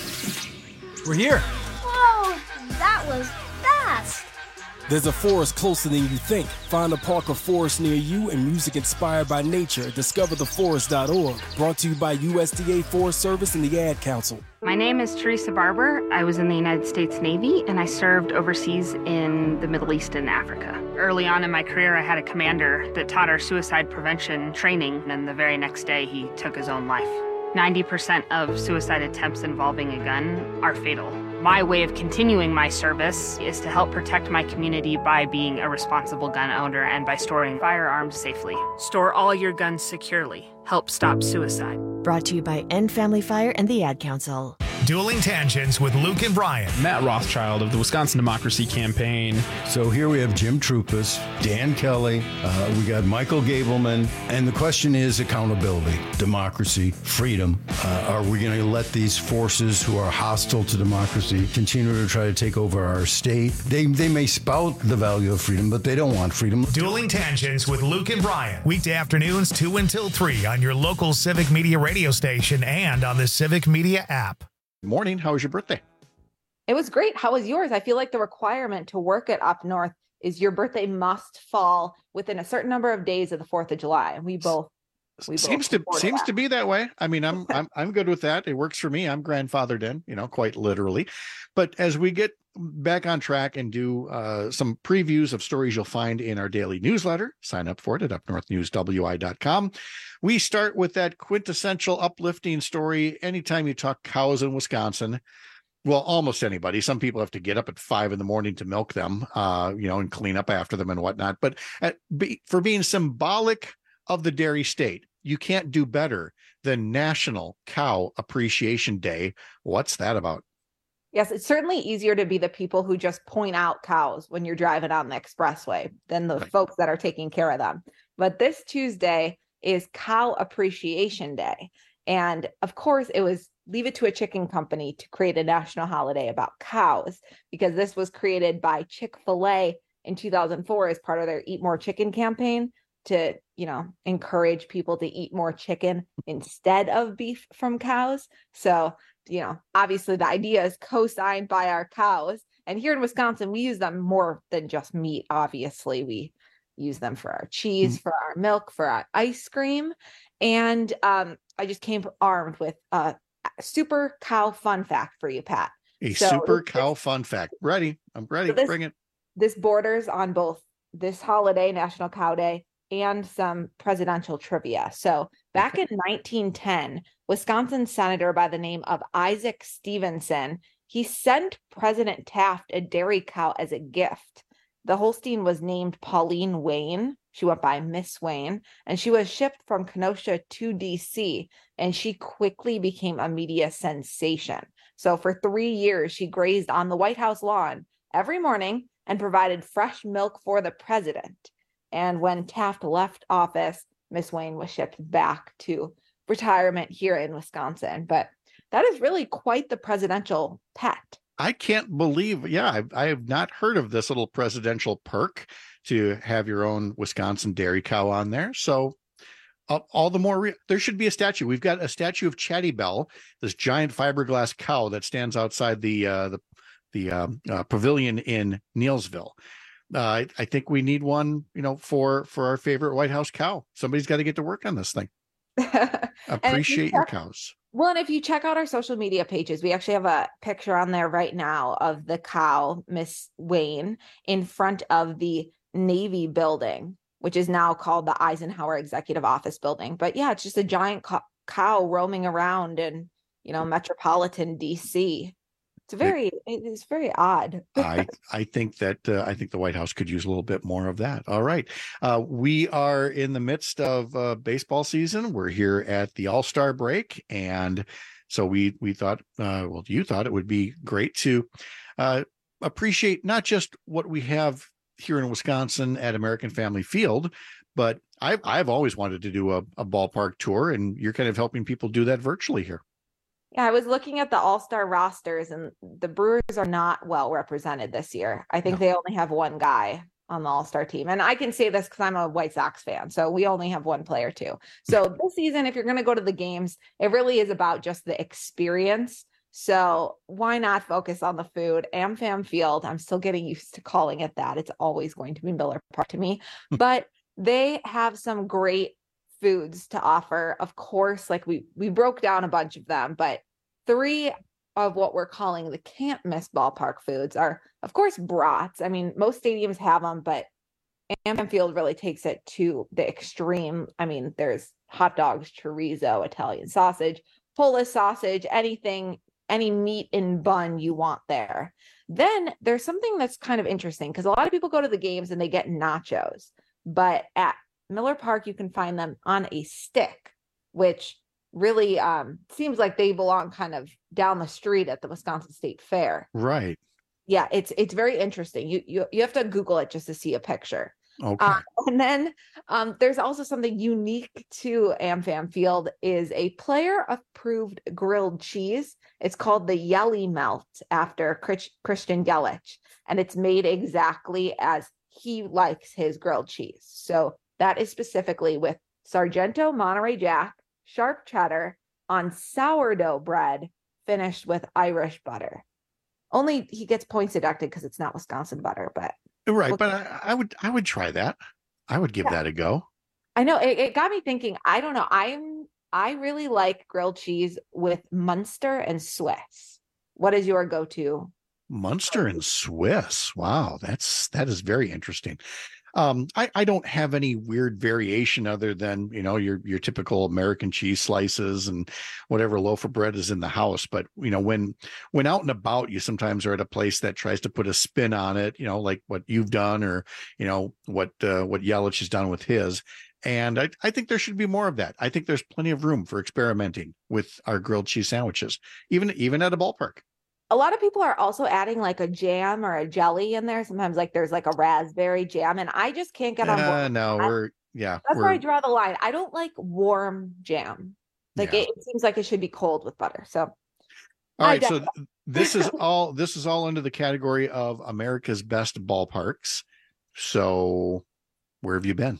We're here. Whoa, that was fast. There's a forest closer than you think. Find a park or forest near you and music inspired by nature. discover the forest dot org. Brought to you by U S D A Forest Service and the Ad Council. My name is Teresa Barber. I was in the United States Navy and I served overseas in the Middle East and Africa. Early on in my career, I had a commander that taught our suicide prevention training, and the very next day he took his own life. ninety percent of suicide attempts involving a gun are fatal. My way of continuing my service is to help protect my community by being a responsible gun owner and by storing firearms safely. Store all your guns securely. Help stop suicide. Brought to you by End Family Fire and the Ad Council. Dueling Tangents with Luke and Brian. Matt Rothschild of the Wisconsin Democracy Campaign. So here we have Jim Troupas, Dan Kelly, uh, we got Michael Gableman, and the question is accountability, democracy, freedom. Uh, are we going to let these forces who are hostile to democracy continue to try to take over our state? They, they may spout the value of freedom, but they don't want freedom. Dueling Tangents with Luke and Brian. Weekday afternoons, two until three on your local Civic Media radio station and on the Civic Media app. Morning. How was your birthday? It was great. How was yours? I feel like the requirement to work at Up North is your birthday must fall within a certain number of days of the fourth of July. And we both we seems both to seems that. to be that way. I mean, I'm I'm I'm good with that. It works for me. I'm grandfathered in, you know, quite literally. But as we get back on track and do uh, some previews of stories you'll find in our daily newsletter, sign up for it at up north news w i dot com. We start with that quintessential uplifting story. Anytime you talk cows in Wisconsin, well, almost anybody. Some people have to get up at five in the morning to milk them, uh, you know, and clean up after them and whatnot. But at, be, for being symbolic of the dairy state, you can't do better than National Cow Appreciation Day. What's that about? Yes, it's certainly easier to be the people who just point out cows when you're driving on the expressway than the right. folks that are taking care of them. But this Tuesday is Cow Appreciation Day. And of course, it was leave it to a chicken company to create a national holiday about cows, because this was created by Chick-fil-A in two thousand four as part of their Eat More Chicken campaign to, you know, encourage people to eat more chicken instead of beef from cows. So, you know, obviously the idea is co-signed by our cows. And here in Wisconsin, we use them more than just meat. Obviously, we use them for our cheese, for our milk, for our ice cream. And um, I just came armed with a super cow fun fact for you, Pat. A so super this, cow fun fact. Ready. I'm ready. So this, Bring it. This borders on both this holiday, National Cow Day, and some presidential trivia. So back in nineteen ten, Wisconsin senator by the name of Isaac Stevenson, he sent President Taft a dairy cow as a gift. The Holstein was named Pauline Wayne. She went by Miss Wayne, and she was shipped from Kenosha to D C, and she quickly became a media sensation. So for three years, she grazed on the White House lawn every morning and provided fresh milk for the president. And when Taft left office, Miss Wayne was shipped back to retirement here in Wisconsin. But that is really quite the presidential pet. I can't believe, yeah, I've, I have not heard of this little presidential perk to have your own Wisconsin dairy cow on there. So uh, all the more, re- there should be a statue. We've got a statue of Chatty Bell, this giant fiberglass cow that stands outside the uh, the, the um, uh, pavilion in Neilsville. Uh, I, I think we need one, you know, for for our favorite White House cow. Somebody's got to get to work on this thing. Appreciate you check, your cows. Well, and if you check out our social media pages, we actually have a picture on there right now of the cow, Miss Wayne, in front of the Navy building, which is now called the Eisenhower Executive Office Building. But yeah, it's just a giant co- cow roaming around in, you know, metropolitan D C. It's very, it, it's very odd. I, I think that uh, I think the White House could use a little bit more of that. All right. Uh, we are in the midst of uh, baseball season. We're here at the All-Star break. And so we, we thought, uh, well, you thought it would be great to uh, appreciate not just what we have here in Wisconsin at American Family Field, but I've, I've always wanted to do a, a ballpark tour, and you're kind of helping people do that virtually here. Yeah, I was looking at the all-star rosters, and the Brewers are not well represented this year. I think no. they only have one guy on the all-star team. And I can say this because I'm a White Sox fan. So we only have one player too. So this season, if you're going to go to the games, it really is about just the experience. So why not focus on the food? AmFam Field, I'm still getting used to calling it that. It's always going to be Miller Park to me. But they have some great foods to offer. Of course, like we we broke down a bunch of them, but three of what we're calling the can't miss ballpark foods are, of course, brats. I mean, most stadiums have them, but AmFam Field really takes it to the extreme. I mean, there's hot dogs, chorizo, Italian sausage, Polish sausage, anything, any meat in bun you want there. Then there's something that's kind of interesting because a lot of people go to the games and they get nachos, but at Miller Park, you can find them on a stick, which really um, seems like they belong kind of down the street at the Wisconsin State Fair. Right. Yeah, it's it's very interesting. You you you have to Google it just to see a picture. Okay. Uh, and then um, there's also something unique to AmFam Field is a player-approved grilled cheese. It's called the Yelly Melt after Chris, Christian Yelich, and it's made exactly as he likes his grilled cheese. So that is specifically with Sargento Monterey Jack, sharp cheddar on sourdough bread, finished with Irish butter. Only he gets points deducted because it's not Wisconsin butter, but right. But I, I would, I would try that. I would give yeah. that a go. I know it, it got me thinking. I don't know. I'm, I really like grilled cheese with Munster and Swiss. What is your go-to? Munster and Swiss. Wow, that's that is very interesting. Um, I, I don't have any weird variation other than, you know, your your typical American cheese slices and whatever loaf of bread is in the house. But, you know, when when out and about, you sometimes are at a place that tries to put a spin on it, you know, like what you've done or, you know, what uh, what Yelich has done with his. And I, I think there should be more of that. I think there's plenty of room for experimenting with our grilled cheese sandwiches, even even at a ballpark. A lot of people are also adding like a jam or a jelly in there. Sometimes like there's like a raspberry jam, and I just can't get on board. Uh, no, I, we're yeah. That's we're, where I draw the line. I don't like warm jam. Like Yeah. it, it seems like it should be cold with butter. So All I right, so def- th- this is all this is all under the category of America's best ballparks. So where have you been?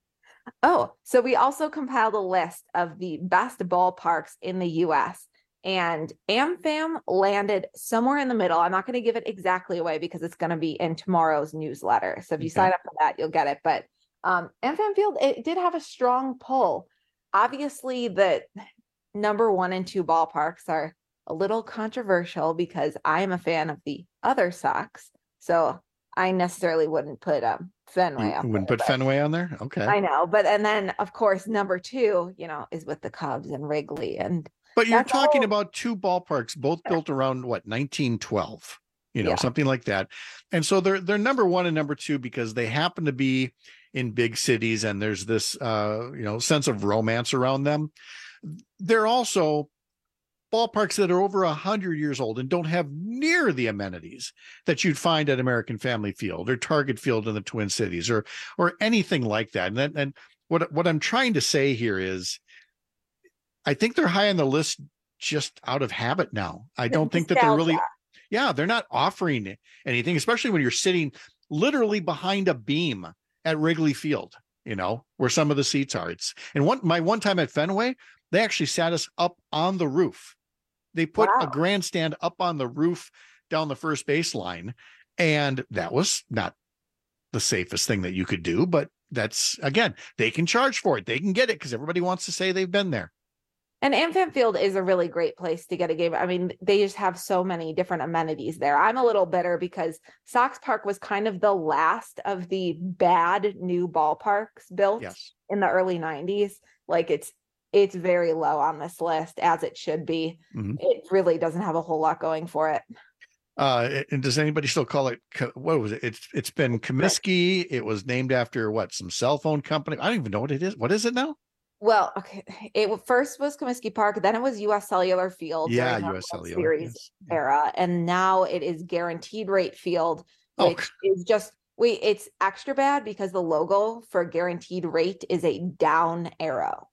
Oh, so we also compiled a list of the best ballparks in the U S, and AmFam landed somewhere in the middle. I'm not going to give it exactly away because it's going to be in tomorrow's newsletter. So if you Okay. sign up for that, you'll get it. But um, AmFam Field, it did have a strong pull. Obviously, the number one and two ballparks are a little controversial because I am a fan of the other Sox. So I necessarily wouldn't put um, Fenway You up wouldn't there, put but- Fenway on there? Okay. I know, but and then of course number two, you know, is with the Cubs and Wrigley, and But you're that's talking all- about two ballparks, both built around what, nineteen twelve, you know, Yeah. something like that. And so they're they're number one and number two because they happen to be in big cities, and there's this uh, you know, sense of romance around them. They're also ballparks that are over a hundred years old and don't have near the amenities that you'd find at American Family Field or Target Field in the Twin Cities or or anything like that. And then, and what what I'm trying to say here is, I think they're high on the list just out of habit now. I don't think that they're really, Nostalgia. yeah, they're not offering anything, especially when you're sitting literally behind a beam at Wrigley Field, you know, where some of the seats are. It's and one my one time at Fenway, they actually sat us up on the roof. They put a Wow. grandstand up on the roof down the first baseline, and that was not the safest thing that you could do, but that's, again, they can charge for it. They can get it because everybody wants to say they've been there. And AmFam Field is a really great place to get a game. I mean, they just have so many different amenities there. I'm a little bitter because Sox Park was kind of the last of the bad new ballparks built Yes. in the early nineties. Like it's it's very low on this list, as it should be. Mhm. It really doesn't have a whole lot going for it. Uh, and does anybody still call it, Co- what was it? It's It's been Comiskey. It was named after what, some cell phone company? I don't even know what it is. What is it now? Well, okay. It w- first was Comiskey Park, then it was U S Cellular Field. Yeah, during the U S World Cellular, Series yes. era, and now it is Guaranteed Rate Field, Oh, which is just wait. It's extra bad because the logo for Guaranteed Rate is a down arrow,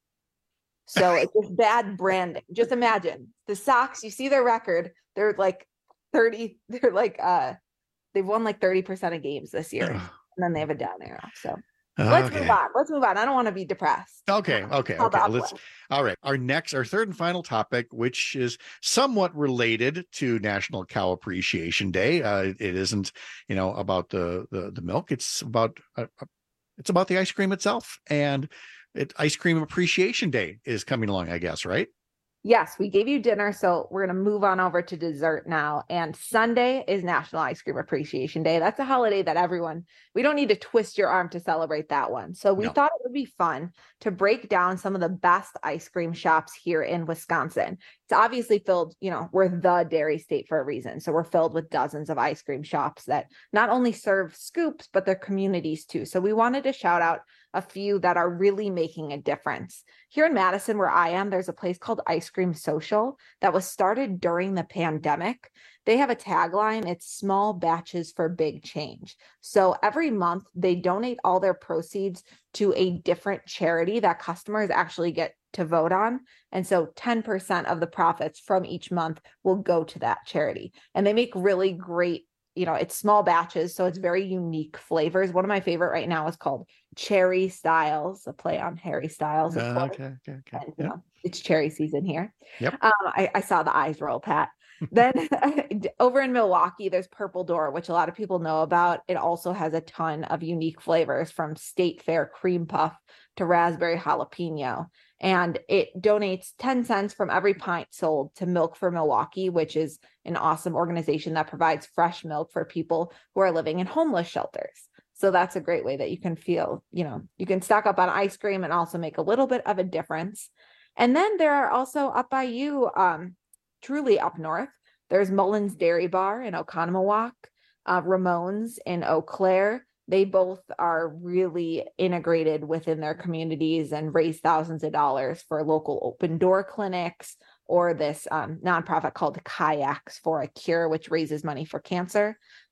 so it's just bad branding. Just imagine the Sox. You see their record; they're like thirty. They're like uh, they've won like thirty percent of games this year, and then they have a down arrow. So. Let's Okay. move on. Let's move on. I don't want to be depressed. Okay, okay, Called okay. the Let's. uplift. All right. Our next, our third and final topic, which is somewhat related to National Cow Appreciation Day. Uh, it isn't, you know, about the the, the milk. It's about uh, uh, it's about the ice cream itself, and it Ice Cream Appreciation Day is coming along, I guess, right? Yes, we gave you dinner, so we're going to move on over to dessert now. And Sunday is National Ice Cream Appreciation Day. That's a holiday that everyone, we don't need to twist your arm to celebrate that one. So we No. thought it would be fun to break down some of the best ice cream shops here in Wisconsin. It's obviously filled, you know, we're the dairy state for a reason. So we're filled with dozens of ice cream shops that not only serve scoops, but their communities too. So we wanted to shout out a few that are really making a difference. Here in Madison, where I am, there's a place called Ice Cream Social that was started during the pandemic. They have a tagline, it's small batches for big change. So every month they donate all their proceeds to a different charity that customers actually get to vote on. And so ten percent of the profits from each month will go to that charity. And they make really great, you know, it's small batches, so it's very unique flavors. One of my favorite right now is called Cherry Styles, a play on Harry Styles. of Uh, course. okay, okay, okay. And, you Yep. know, it's cherry season here. Yep. Um, I, I saw the eyes roll, Pat. Then over in Milwaukee, there's Purple Door, which a lot of people know about. It also has a ton of unique flavors, from State Fair cream puff to raspberry jalapeno. And it donates ten cents from every pint sold to Milk for Milwaukee, which is an awesome organization that provides fresh milk for people who are living in homeless shelters. So that's a great way that you can feel, you know, you can stock up on ice cream and also make a little bit of a difference. And then there are also up by you, um, truly up north, there's Mullins Dairy Bar in Oconomowoc, uh, Ramones in Eau Claire. They both are really integrated within their communities and raise thousands of dollars for local open door clinics, or this um, nonprofit called Kayaks for a Cure, which raises money for cancer.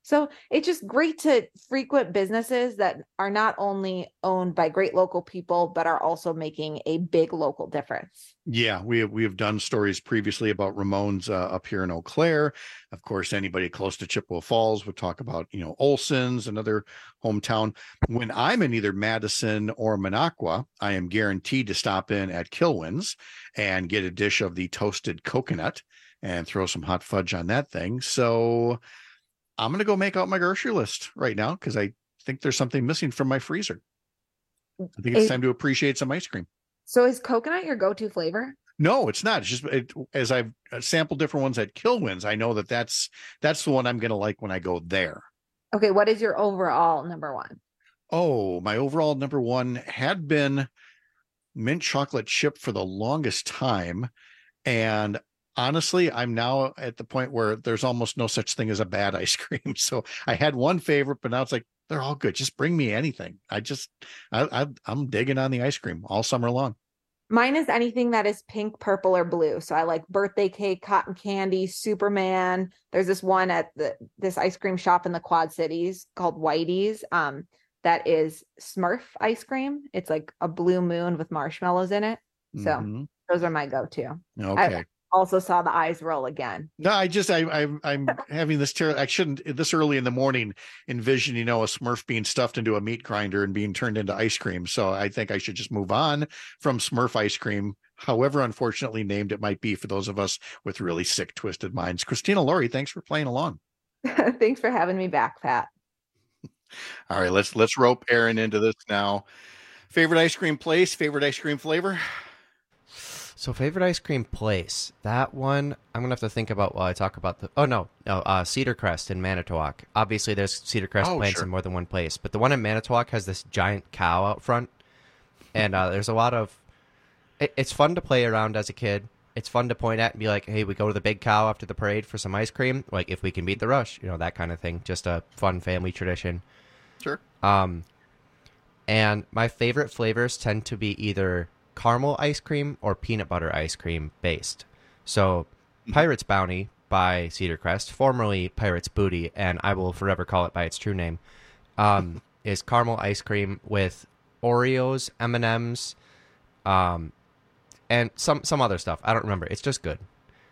So it's just great to frequent businesses that are not only owned by great local people, but are also making a big local difference. Yeah, we have, we have done stories previously about Ramones uh, up here in Eau Claire. Of course, anybody close to Chippewa Falls would talk about, you know, Olson's, another hometown. When I'm in either Madison or Minocqua, I am guaranteed to stop in at Kilwins and get a dish of the toasted coconut and throw some hot fudge on that thing. So I'm going to go make out my grocery list right now because I think there's something missing from my freezer. I think it's It- time to appreciate some ice cream. So is coconut your go-to flavor? No, it's not. It's just it, as I've sampled different ones at Kilwins, I know that that's that's the one I'm going to like when I go there. Okay, what is your overall number one? Oh, my overall number one had been mint chocolate chip for the longest time. And honestly, I'm now at the point where there's almost no such thing as a bad ice cream. So I had one favorite, but now it's like, they're all good. Just bring me anything. I just, I, I, I'm digging on the ice cream all summer long. Mine is anything that is pink, purple, or blue. So I like birthday cake, cotton candy, Superman. There's this one at the this ice cream shop in the Quad Cities called Whitey's. Um, that is Smurf ice cream. It's like a blue moon with marshmallows in it. So Mhm. those are my go-to. Okay. I also saw the eyes roll again. No, I just I, I I'm having this ter- I shouldn't this early in the morning envision, you know, a Smurf being stuffed into a meat grinder and being turned into ice cream. So I think I should just move on from Smurf ice cream, however unfortunately named it might be for those of us with really sick, twisted minds. Christina Laurie, thanks for playing along. Thanks for having me back, Pat. All right, let's let's rope Aaron into this now. Favorite ice cream place, favorite ice cream flavor? So favorite ice cream place, that one I'm gonna have to think about while I talk about the. Oh no, no, uh, Cedar Crest in Manitowoc. Obviously, there's Cedar Crest Oh, plants sure. in more than one place, but the one in Manitowoc has this giant cow out front, and uh, there's a lot of. It, it's fun to play around as a kid. It's fun to point at and be like, "Hey, we go to the big cow after the parade for some ice cream. Like if we can beat the rush, you know, that kind of thing. Just a fun family tradition." Sure. Um, and my favorite flavors tend to be either caramel ice cream or peanut butter ice cream based. So Pirate's Bounty by Cedar Crest, formerly Pirate's Booty, and I will forever call it by its true name, um, is caramel ice cream with Oreos, M and M's, um, and some, some other stuff. I don't remember. It's just good.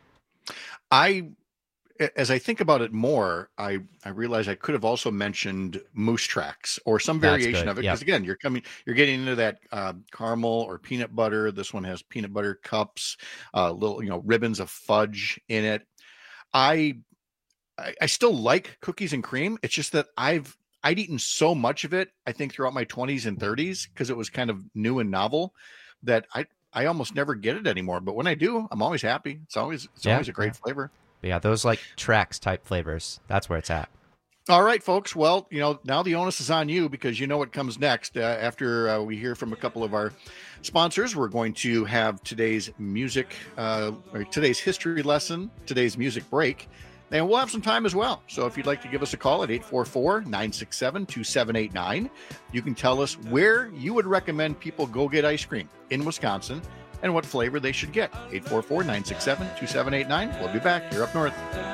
I, as I think about it more, I, I realize I could have also mentioned Moose Tracks or some That's variation good, of it. yep. Because again, you're coming, you're getting into that uh, caramel or peanut butter. This one has peanut butter cups, uh, little, you know, ribbons of fudge in it. I, I, I still like cookies and cream. It's just that I've, I'd eaten so much of it, I think throughout my twenties and thirties, because it was kind of new and novel that I, I almost never get it anymore. But when I do, I'm always happy. It's always, it's Yeah, always a great yeah. flavor. But yeah, those like tracks type flavors. That's where it's at. All right, folks. Well, you know, now the onus is on you because you know what comes next. Uh, after uh, we hear from a couple of our sponsors, we're going to have today's music, uh, or today's history lesson, today's music break, and we'll have some time as well. So if you'd like to give us a call at eight four four, nine six seven, two seven eight nine, you can tell us where you would recommend people go get ice cream in Wisconsin and what flavor they should get. eight four four, nine six seven, two seven eight nine. We'll be back. You're up north.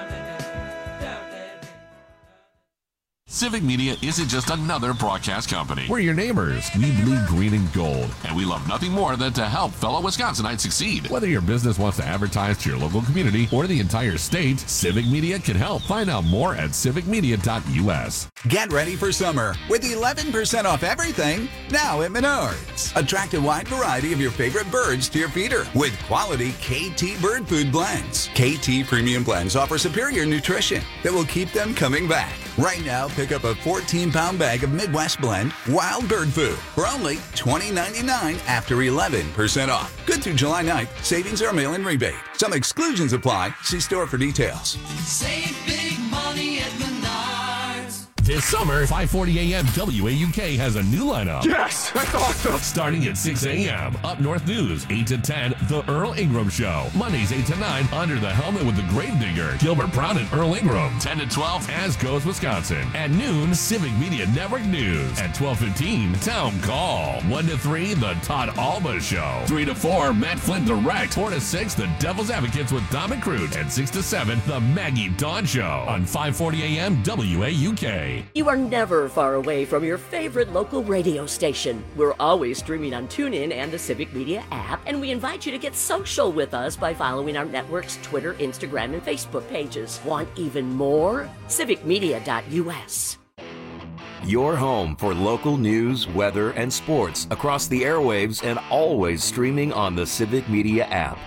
Civic Media isn't just another broadcast company. We're your neighbors. We bleed green and gold, and we love nothing more than to help fellow Wisconsinites succeed. Whether your business wants to advertise to your local community or the entire state, Civic Media can help. Find out more at civic media dot U S. Get ready for summer with eleven percent off everything now at Menards. Attract a wide variety of your favorite birds to your feeder with quality K T bird food blends. K T premium blends offer superior nutrition that will keep them coming back. Right now, pick up a fourteen pound bag of Midwest Blend Wild Bird Food for only twenty ninety-nine after eleven percent off. Good through July ninth. Savings are mail-in rebate. Some exclusions apply. See store for details. Save big money at Menards. This summer, five forty a.m. W A U K has a new lineup. Yes, that's awesome. Starting at six a.m. Up North News, eight to ten, The Earl Ingram Show. Mondays, eight to nine, Under the Helmet with the Gravedigger, Gilbert Brown and Earl Ingram. ten to twelve, As Goes Wisconsin. At noon, Civic Media Network News. At twelve fifteen, Town Call. one to three, The Todd Alba Show. three to four, Matt Flynn Direct. four to six, The Devil's Advocates with Dom and Crute. And six to seven, The Maggie Dawn Show on five forty a.m. W A U K. You are never far away from your favorite local radio station. We're always streaming on TuneIn and the Civic Media app, and we invite you to get social with us by following our network's Twitter, Instagram, and Facebook pages. Want even more? civic media dot u s. Your home for local news, weather, and sports across the airwaves and always streaming on the Civic Media app.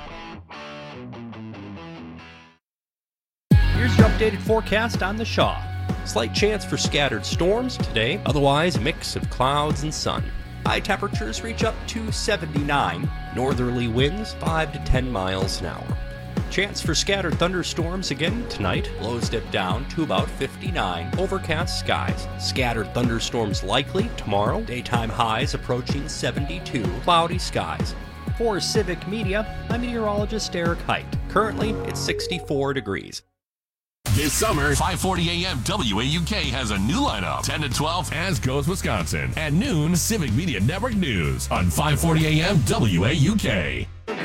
Here's your updated forecast on the Shaw. Slight chance for scattered storms today, otherwise a mix of clouds and sun. High temperatures reach up to seventy-nine, northerly winds five to ten miles an hour. Chance for scattered thunderstorms again tonight, lows dip down to about fifty-nine, overcast skies. Scattered thunderstorms likely tomorrow, daytime highs approaching seventy-two, cloudy skies. For Civic Media, I'm meteorologist Eric Height. Currently, it's sixty-four degrees. This summer, five forty a.m. W A U K has a new lineup. ten to twelve, As Goes Wisconsin. At noon, Civic Media Network News on five forty a.m. W A U K.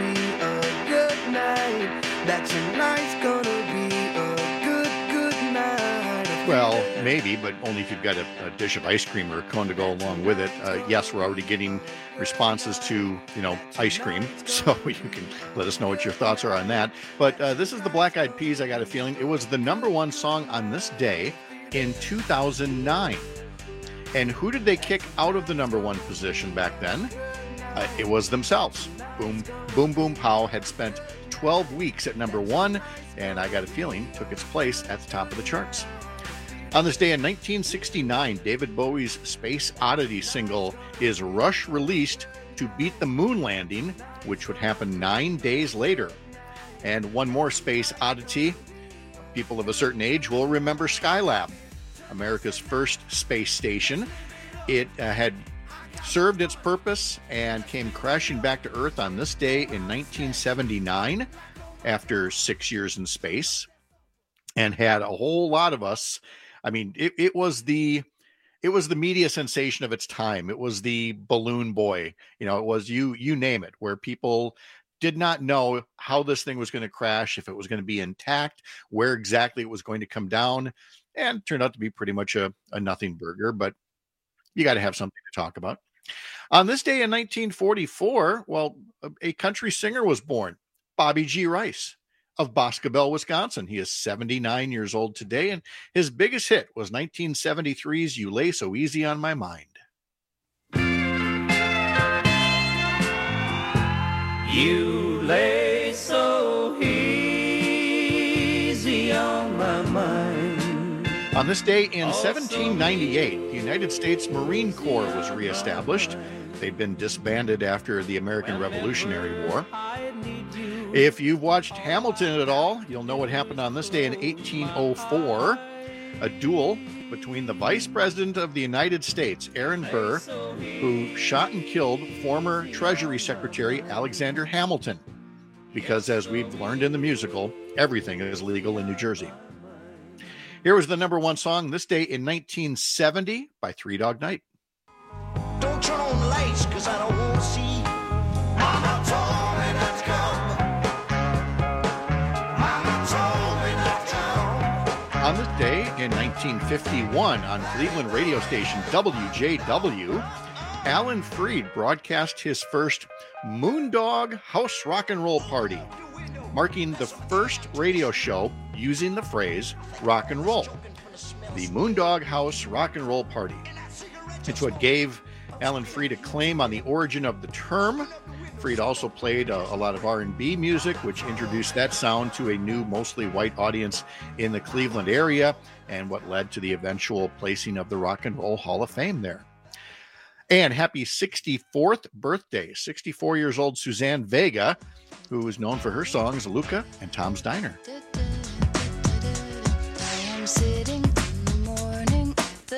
That tonight's gonna be a good, good night. Well, maybe, but only if you've got a, a dish of ice cream or a cone to go along with it. Uh, yes, we're already getting responses to, you know, ice cream, so you can let us know what your thoughts are on that. But uh, this is the Black Eyed Peas, I got a feeling. It was the number one song on this day in two thousand nine. And who did they kick out of the number one position back then? Uh, it was themselves. Boom, Boom Boom Pow had spent twelve weeks at number one, and I got a feeling took its place at the top of the charts. On this day in nineteen sixty-nine, David Bowie's Space Oddity single Is Rush released to beat the moon landing, which would happen nine days later. And one more Space Oddity. People of a certain age will remember Skylab, America's first space station. It uh, had served its purpose and came crashing back to Earth on this day in nineteen seventy-nine after six years in space, and had a whole lot of us. I mean, it, it was the it was the media sensation of its time. It was the balloon boy. You know, it was you you name it, where people did not know how this thing was going to crash, if it was going to be intact, where exactly it was going to come down, and it turned out to be pretty much a, a nothing burger, but you got to have something to talk about. On this day in nineteen forty-four, well, a country singer was born, Bobby G. Rice of Boscobel, Wisconsin. He is seventy-nine years old today, and his biggest hit was nineteen seventy-three's You Lay So Easy on My Mind. You lay so easy on my mind. On this day in seventeen ninety-eight, the United States Marine Corps was reestablished. They'd been disbanded after the American Revolutionary War. If you've watched Hamilton at all, you'll know what happened on this day in eighteen oh four. A duel between the Vice President of the United States, Aaron Burr, who shot and killed former Treasury Secretary Alexander Hamilton. Because as we've learned in the musical, everything is legal in New Jersey. Here was the number one song this day in nineteen seventy by Three Dog Night. Don't turn on the lights, cause I don't want to see. Mama told me not to come. Mama told me not to come. On this day in nineteen fifty-one, on Cleveland radio station W J W, Alan Freed broadcast his first Moondog House Rock and Roll Party, marking the first radio show using the phrase rock and roll. The Moondog House Rock and Roll Party. It's what gave Alan Freed a claim on the origin of the term. Freed also played a, a lot of R and B music, which introduced that sound to a new, mostly white audience in the Cleveland area, and what led to the eventual placing of the Rock and Roll Hall of Fame there. And happy sixty-fourth birthday, sixty-four years old Suzanne Vega, who is known for her songs Luca and Tom's Diner. I am sitting in the morning,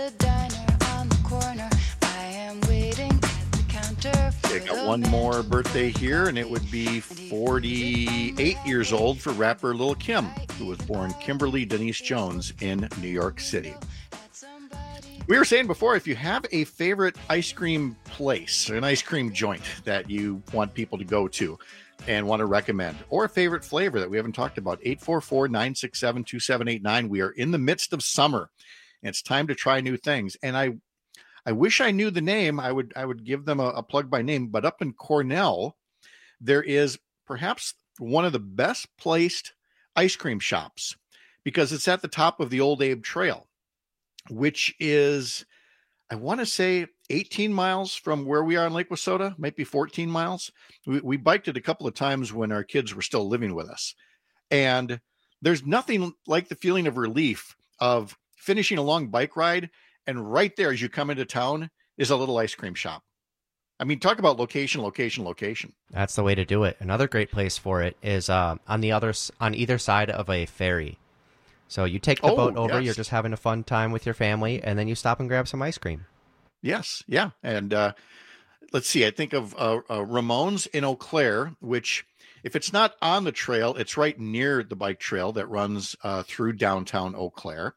one more birthday here, and it would be forty-eight years old for rapper Lil' Kim, who was born Kimberly Denise Jones in New York City. We were saying before, if you have a favorite ice cream place, an ice cream joint that you want people to go to and want to recommend, or a favorite flavor that we haven't talked about, eight four four, nine six seven, two seven eight nine. We are in the midst of summer, and it's time to try new things. And I I wish I knew the name. I would I would give them a, a plug by name. But up in Cornell, there is perhaps one of the best placed ice cream shops because it's at the top of the Old Abe Trail, which is, I want to say, eighteen miles from where we are in Lake Wissota, might be fourteen miles. We, we biked it a couple of times when our kids were still living with us. And there's nothing like the feeling of relief of finishing a long bike ride, and right there as you come into town is a little ice cream shop. I mean, talk about location, location, location. That's the way to do it. Another great place for it is uh, on the other on either side of a ferry. So you take the Oh, boat over, yes. you're just having a fun time with your family, and then you stop and grab some ice cream. Yes, yeah. And uh, let's see, I think of uh, uh, Ramon's in Eau Claire, which if it's not on the trail, it's right near the bike trail that runs uh, through downtown Eau Claire.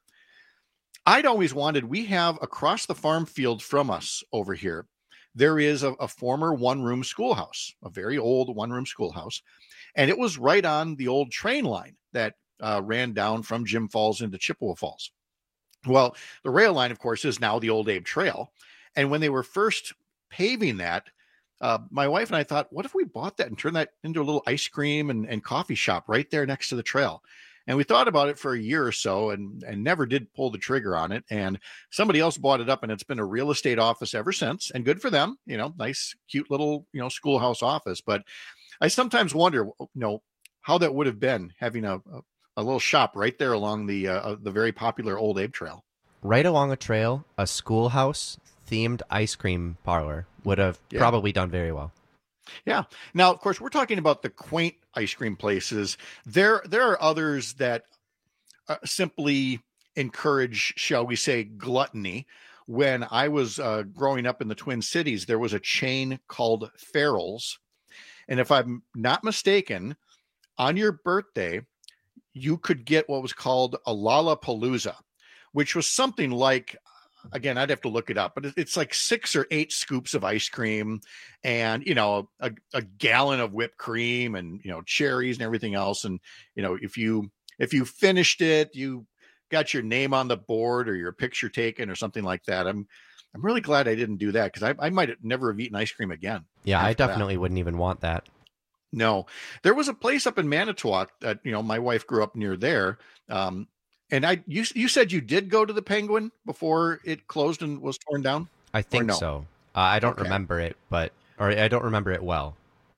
I'd always wanted, we have across the farm field from us over here, there is a, a former one-room schoolhouse, a very old one-room schoolhouse. And it was right on the old train line that uh, ran down from Jim Falls into Chippewa Falls. Well, the rail line, of course, is now the Old Abe Trail. And when they were first paving that, uh, my wife and I thought, what if we bought that and turned that into a little ice cream and, and coffee shop right there next to the trail? And we thought about it for a year or so and, and never did pull the trigger on it. And somebody else bought it up, and it's been a real estate office ever since. And good for them, you know, nice, cute little, you know, schoolhouse office. But I sometimes wonder, you know, how that would have been having a, a, a little shop right there along the uh, the very popular Old Abe Trail. Right along a trail, a schoolhouse themed ice cream parlor would have Yeah. probably done very well. Yeah. Now, of course, we're talking about the quaint ice cream places. There, there are others that uh, simply encourage, shall we say, gluttony. When I was uh, growing up in the Twin Cities, there was a chain called Farrell's. And if I'm not mistaken, on your birthday, you could get what was called a Lollapalooza, which was something like, again, I'd have to look it up, but it's like six or eight scoops of ice cream and, you know, a, a gallon of whipped cream and, you know, cherries and everything else. And, you know, if you, if you finished it, you got your name on the board or your picture taken or something like that. I'm, I'm really glad I didn't do that because I, I might have never have eaten ice cream again. Yeah, I after that. definitely wouldn't even want that. No, there was a place up in Manitowoc that, you know, my wife grew up near there. Um, And I, you, you said you did go to the Penguin before it closed and was torn down? I think no? so. Uh, I don't Okay. remember it, but or I don't remember it well.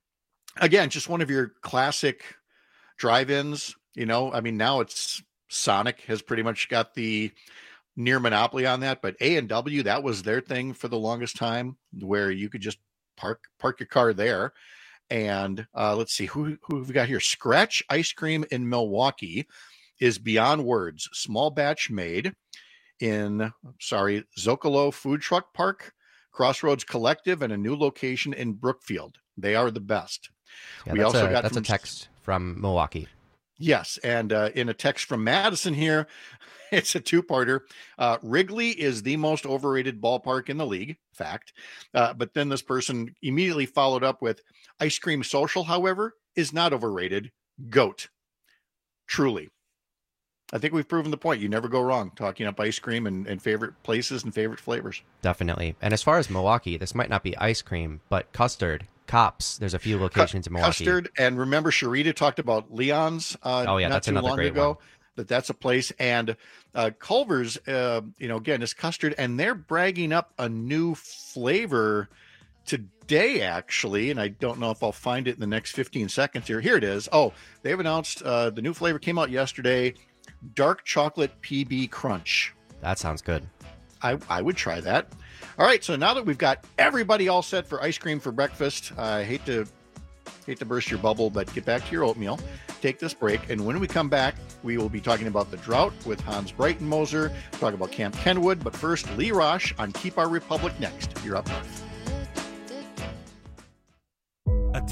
Again, just one of your classic drive-ins. You know, I mean, now it's Sonic has pretty much got the near monopoly on that, but A and W, that was their thing for the longest time, where you could just park park your car there. And uh, let's see who who have we got here. Scratch Ice Cream in Milwaukee is beyond words. Small batch made in, sorry, Zocalo Food Truck Park, Crossroads Collective, and a new location in Brookfield. They are the best. Yeah, we that's also a, got that's from, a text from Milwaukee. Yes, and uh, in a text from Madison here, it's a two-parter. Uh, Wrigley is the most overrated ballpark in the league, fact. Uh, but then this person immediately followed up with, Ice Cream Social, however, is not overrated. GOAT. Truly. I think we've proven the point. You never go wrong talking up ice cream and, and favorite places and favorite flavors. Definitely. And as far as Milwaukee, this might not be ice cream, but custard, Cops. There's a few locations in Milwaukee. Custard, and remember Sharita talked about Leon's uh, oh, yeah, not that's too another long great ago. one. That that's a place. And uh, Culver's, uh, you know, again, is custard, and they're bragging up a new flavor today, actually, and I don't know if I'll find it in the next fifteen seconds here. Here it is. Oh, they've announced uh, the new flavor came out yesterday. Dark chocolate P B crunch. That sounds good. I, I would try that. All right, so now that we've got everybody all set for ice cream for breakfast, I hate to hate to burst your bubble, but get back to your oatmeal. Take this break, and when we come back, we will be talking about the drought with Hans Breitenmoser, talk about Camp Kenwood, but first, Lee Rosh on Keep Our Republic Next. You're up north.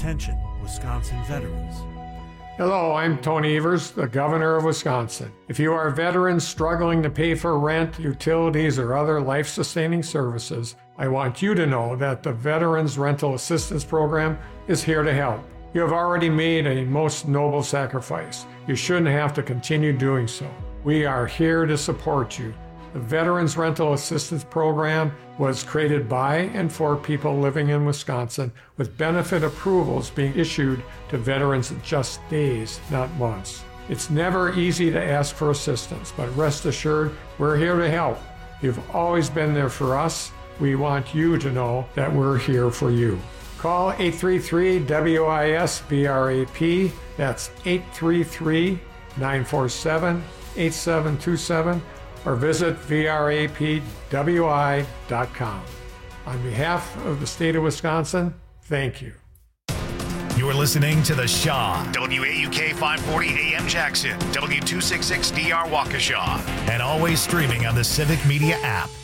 Attention, Wisconsin veterans. Hello, I'm Tony Evers, the Governor of Wisconsin. If you are veterans struggling to pay for rent, utilities, or other life-sustaining services, I want you to know that the Veterans Rental Assistance Program is here to help. You have already made a most noble sacrifice. You shouldn't have to continue doing so. We are here to support you. The Veterans Rental Assistance Program was created by and for people living in Wisconsin, with benefit approvals being issued to veterans in just days, not months. It's never easy to ask for assistance, but rest assured, we're here to help. You've always been there for us. We want you to know that we're here for you. Call eight three three W I S V R A P. That's eight three three, nine four seven, eight seven two seven. or visit V R A P W I dot com. On behalf of the state of Wisconsin, thank you. You're listening to The Shaw, W A U K five forty A M Jackson, W two sixty-six D R Waukesha, and always streaming on the Civic Media app.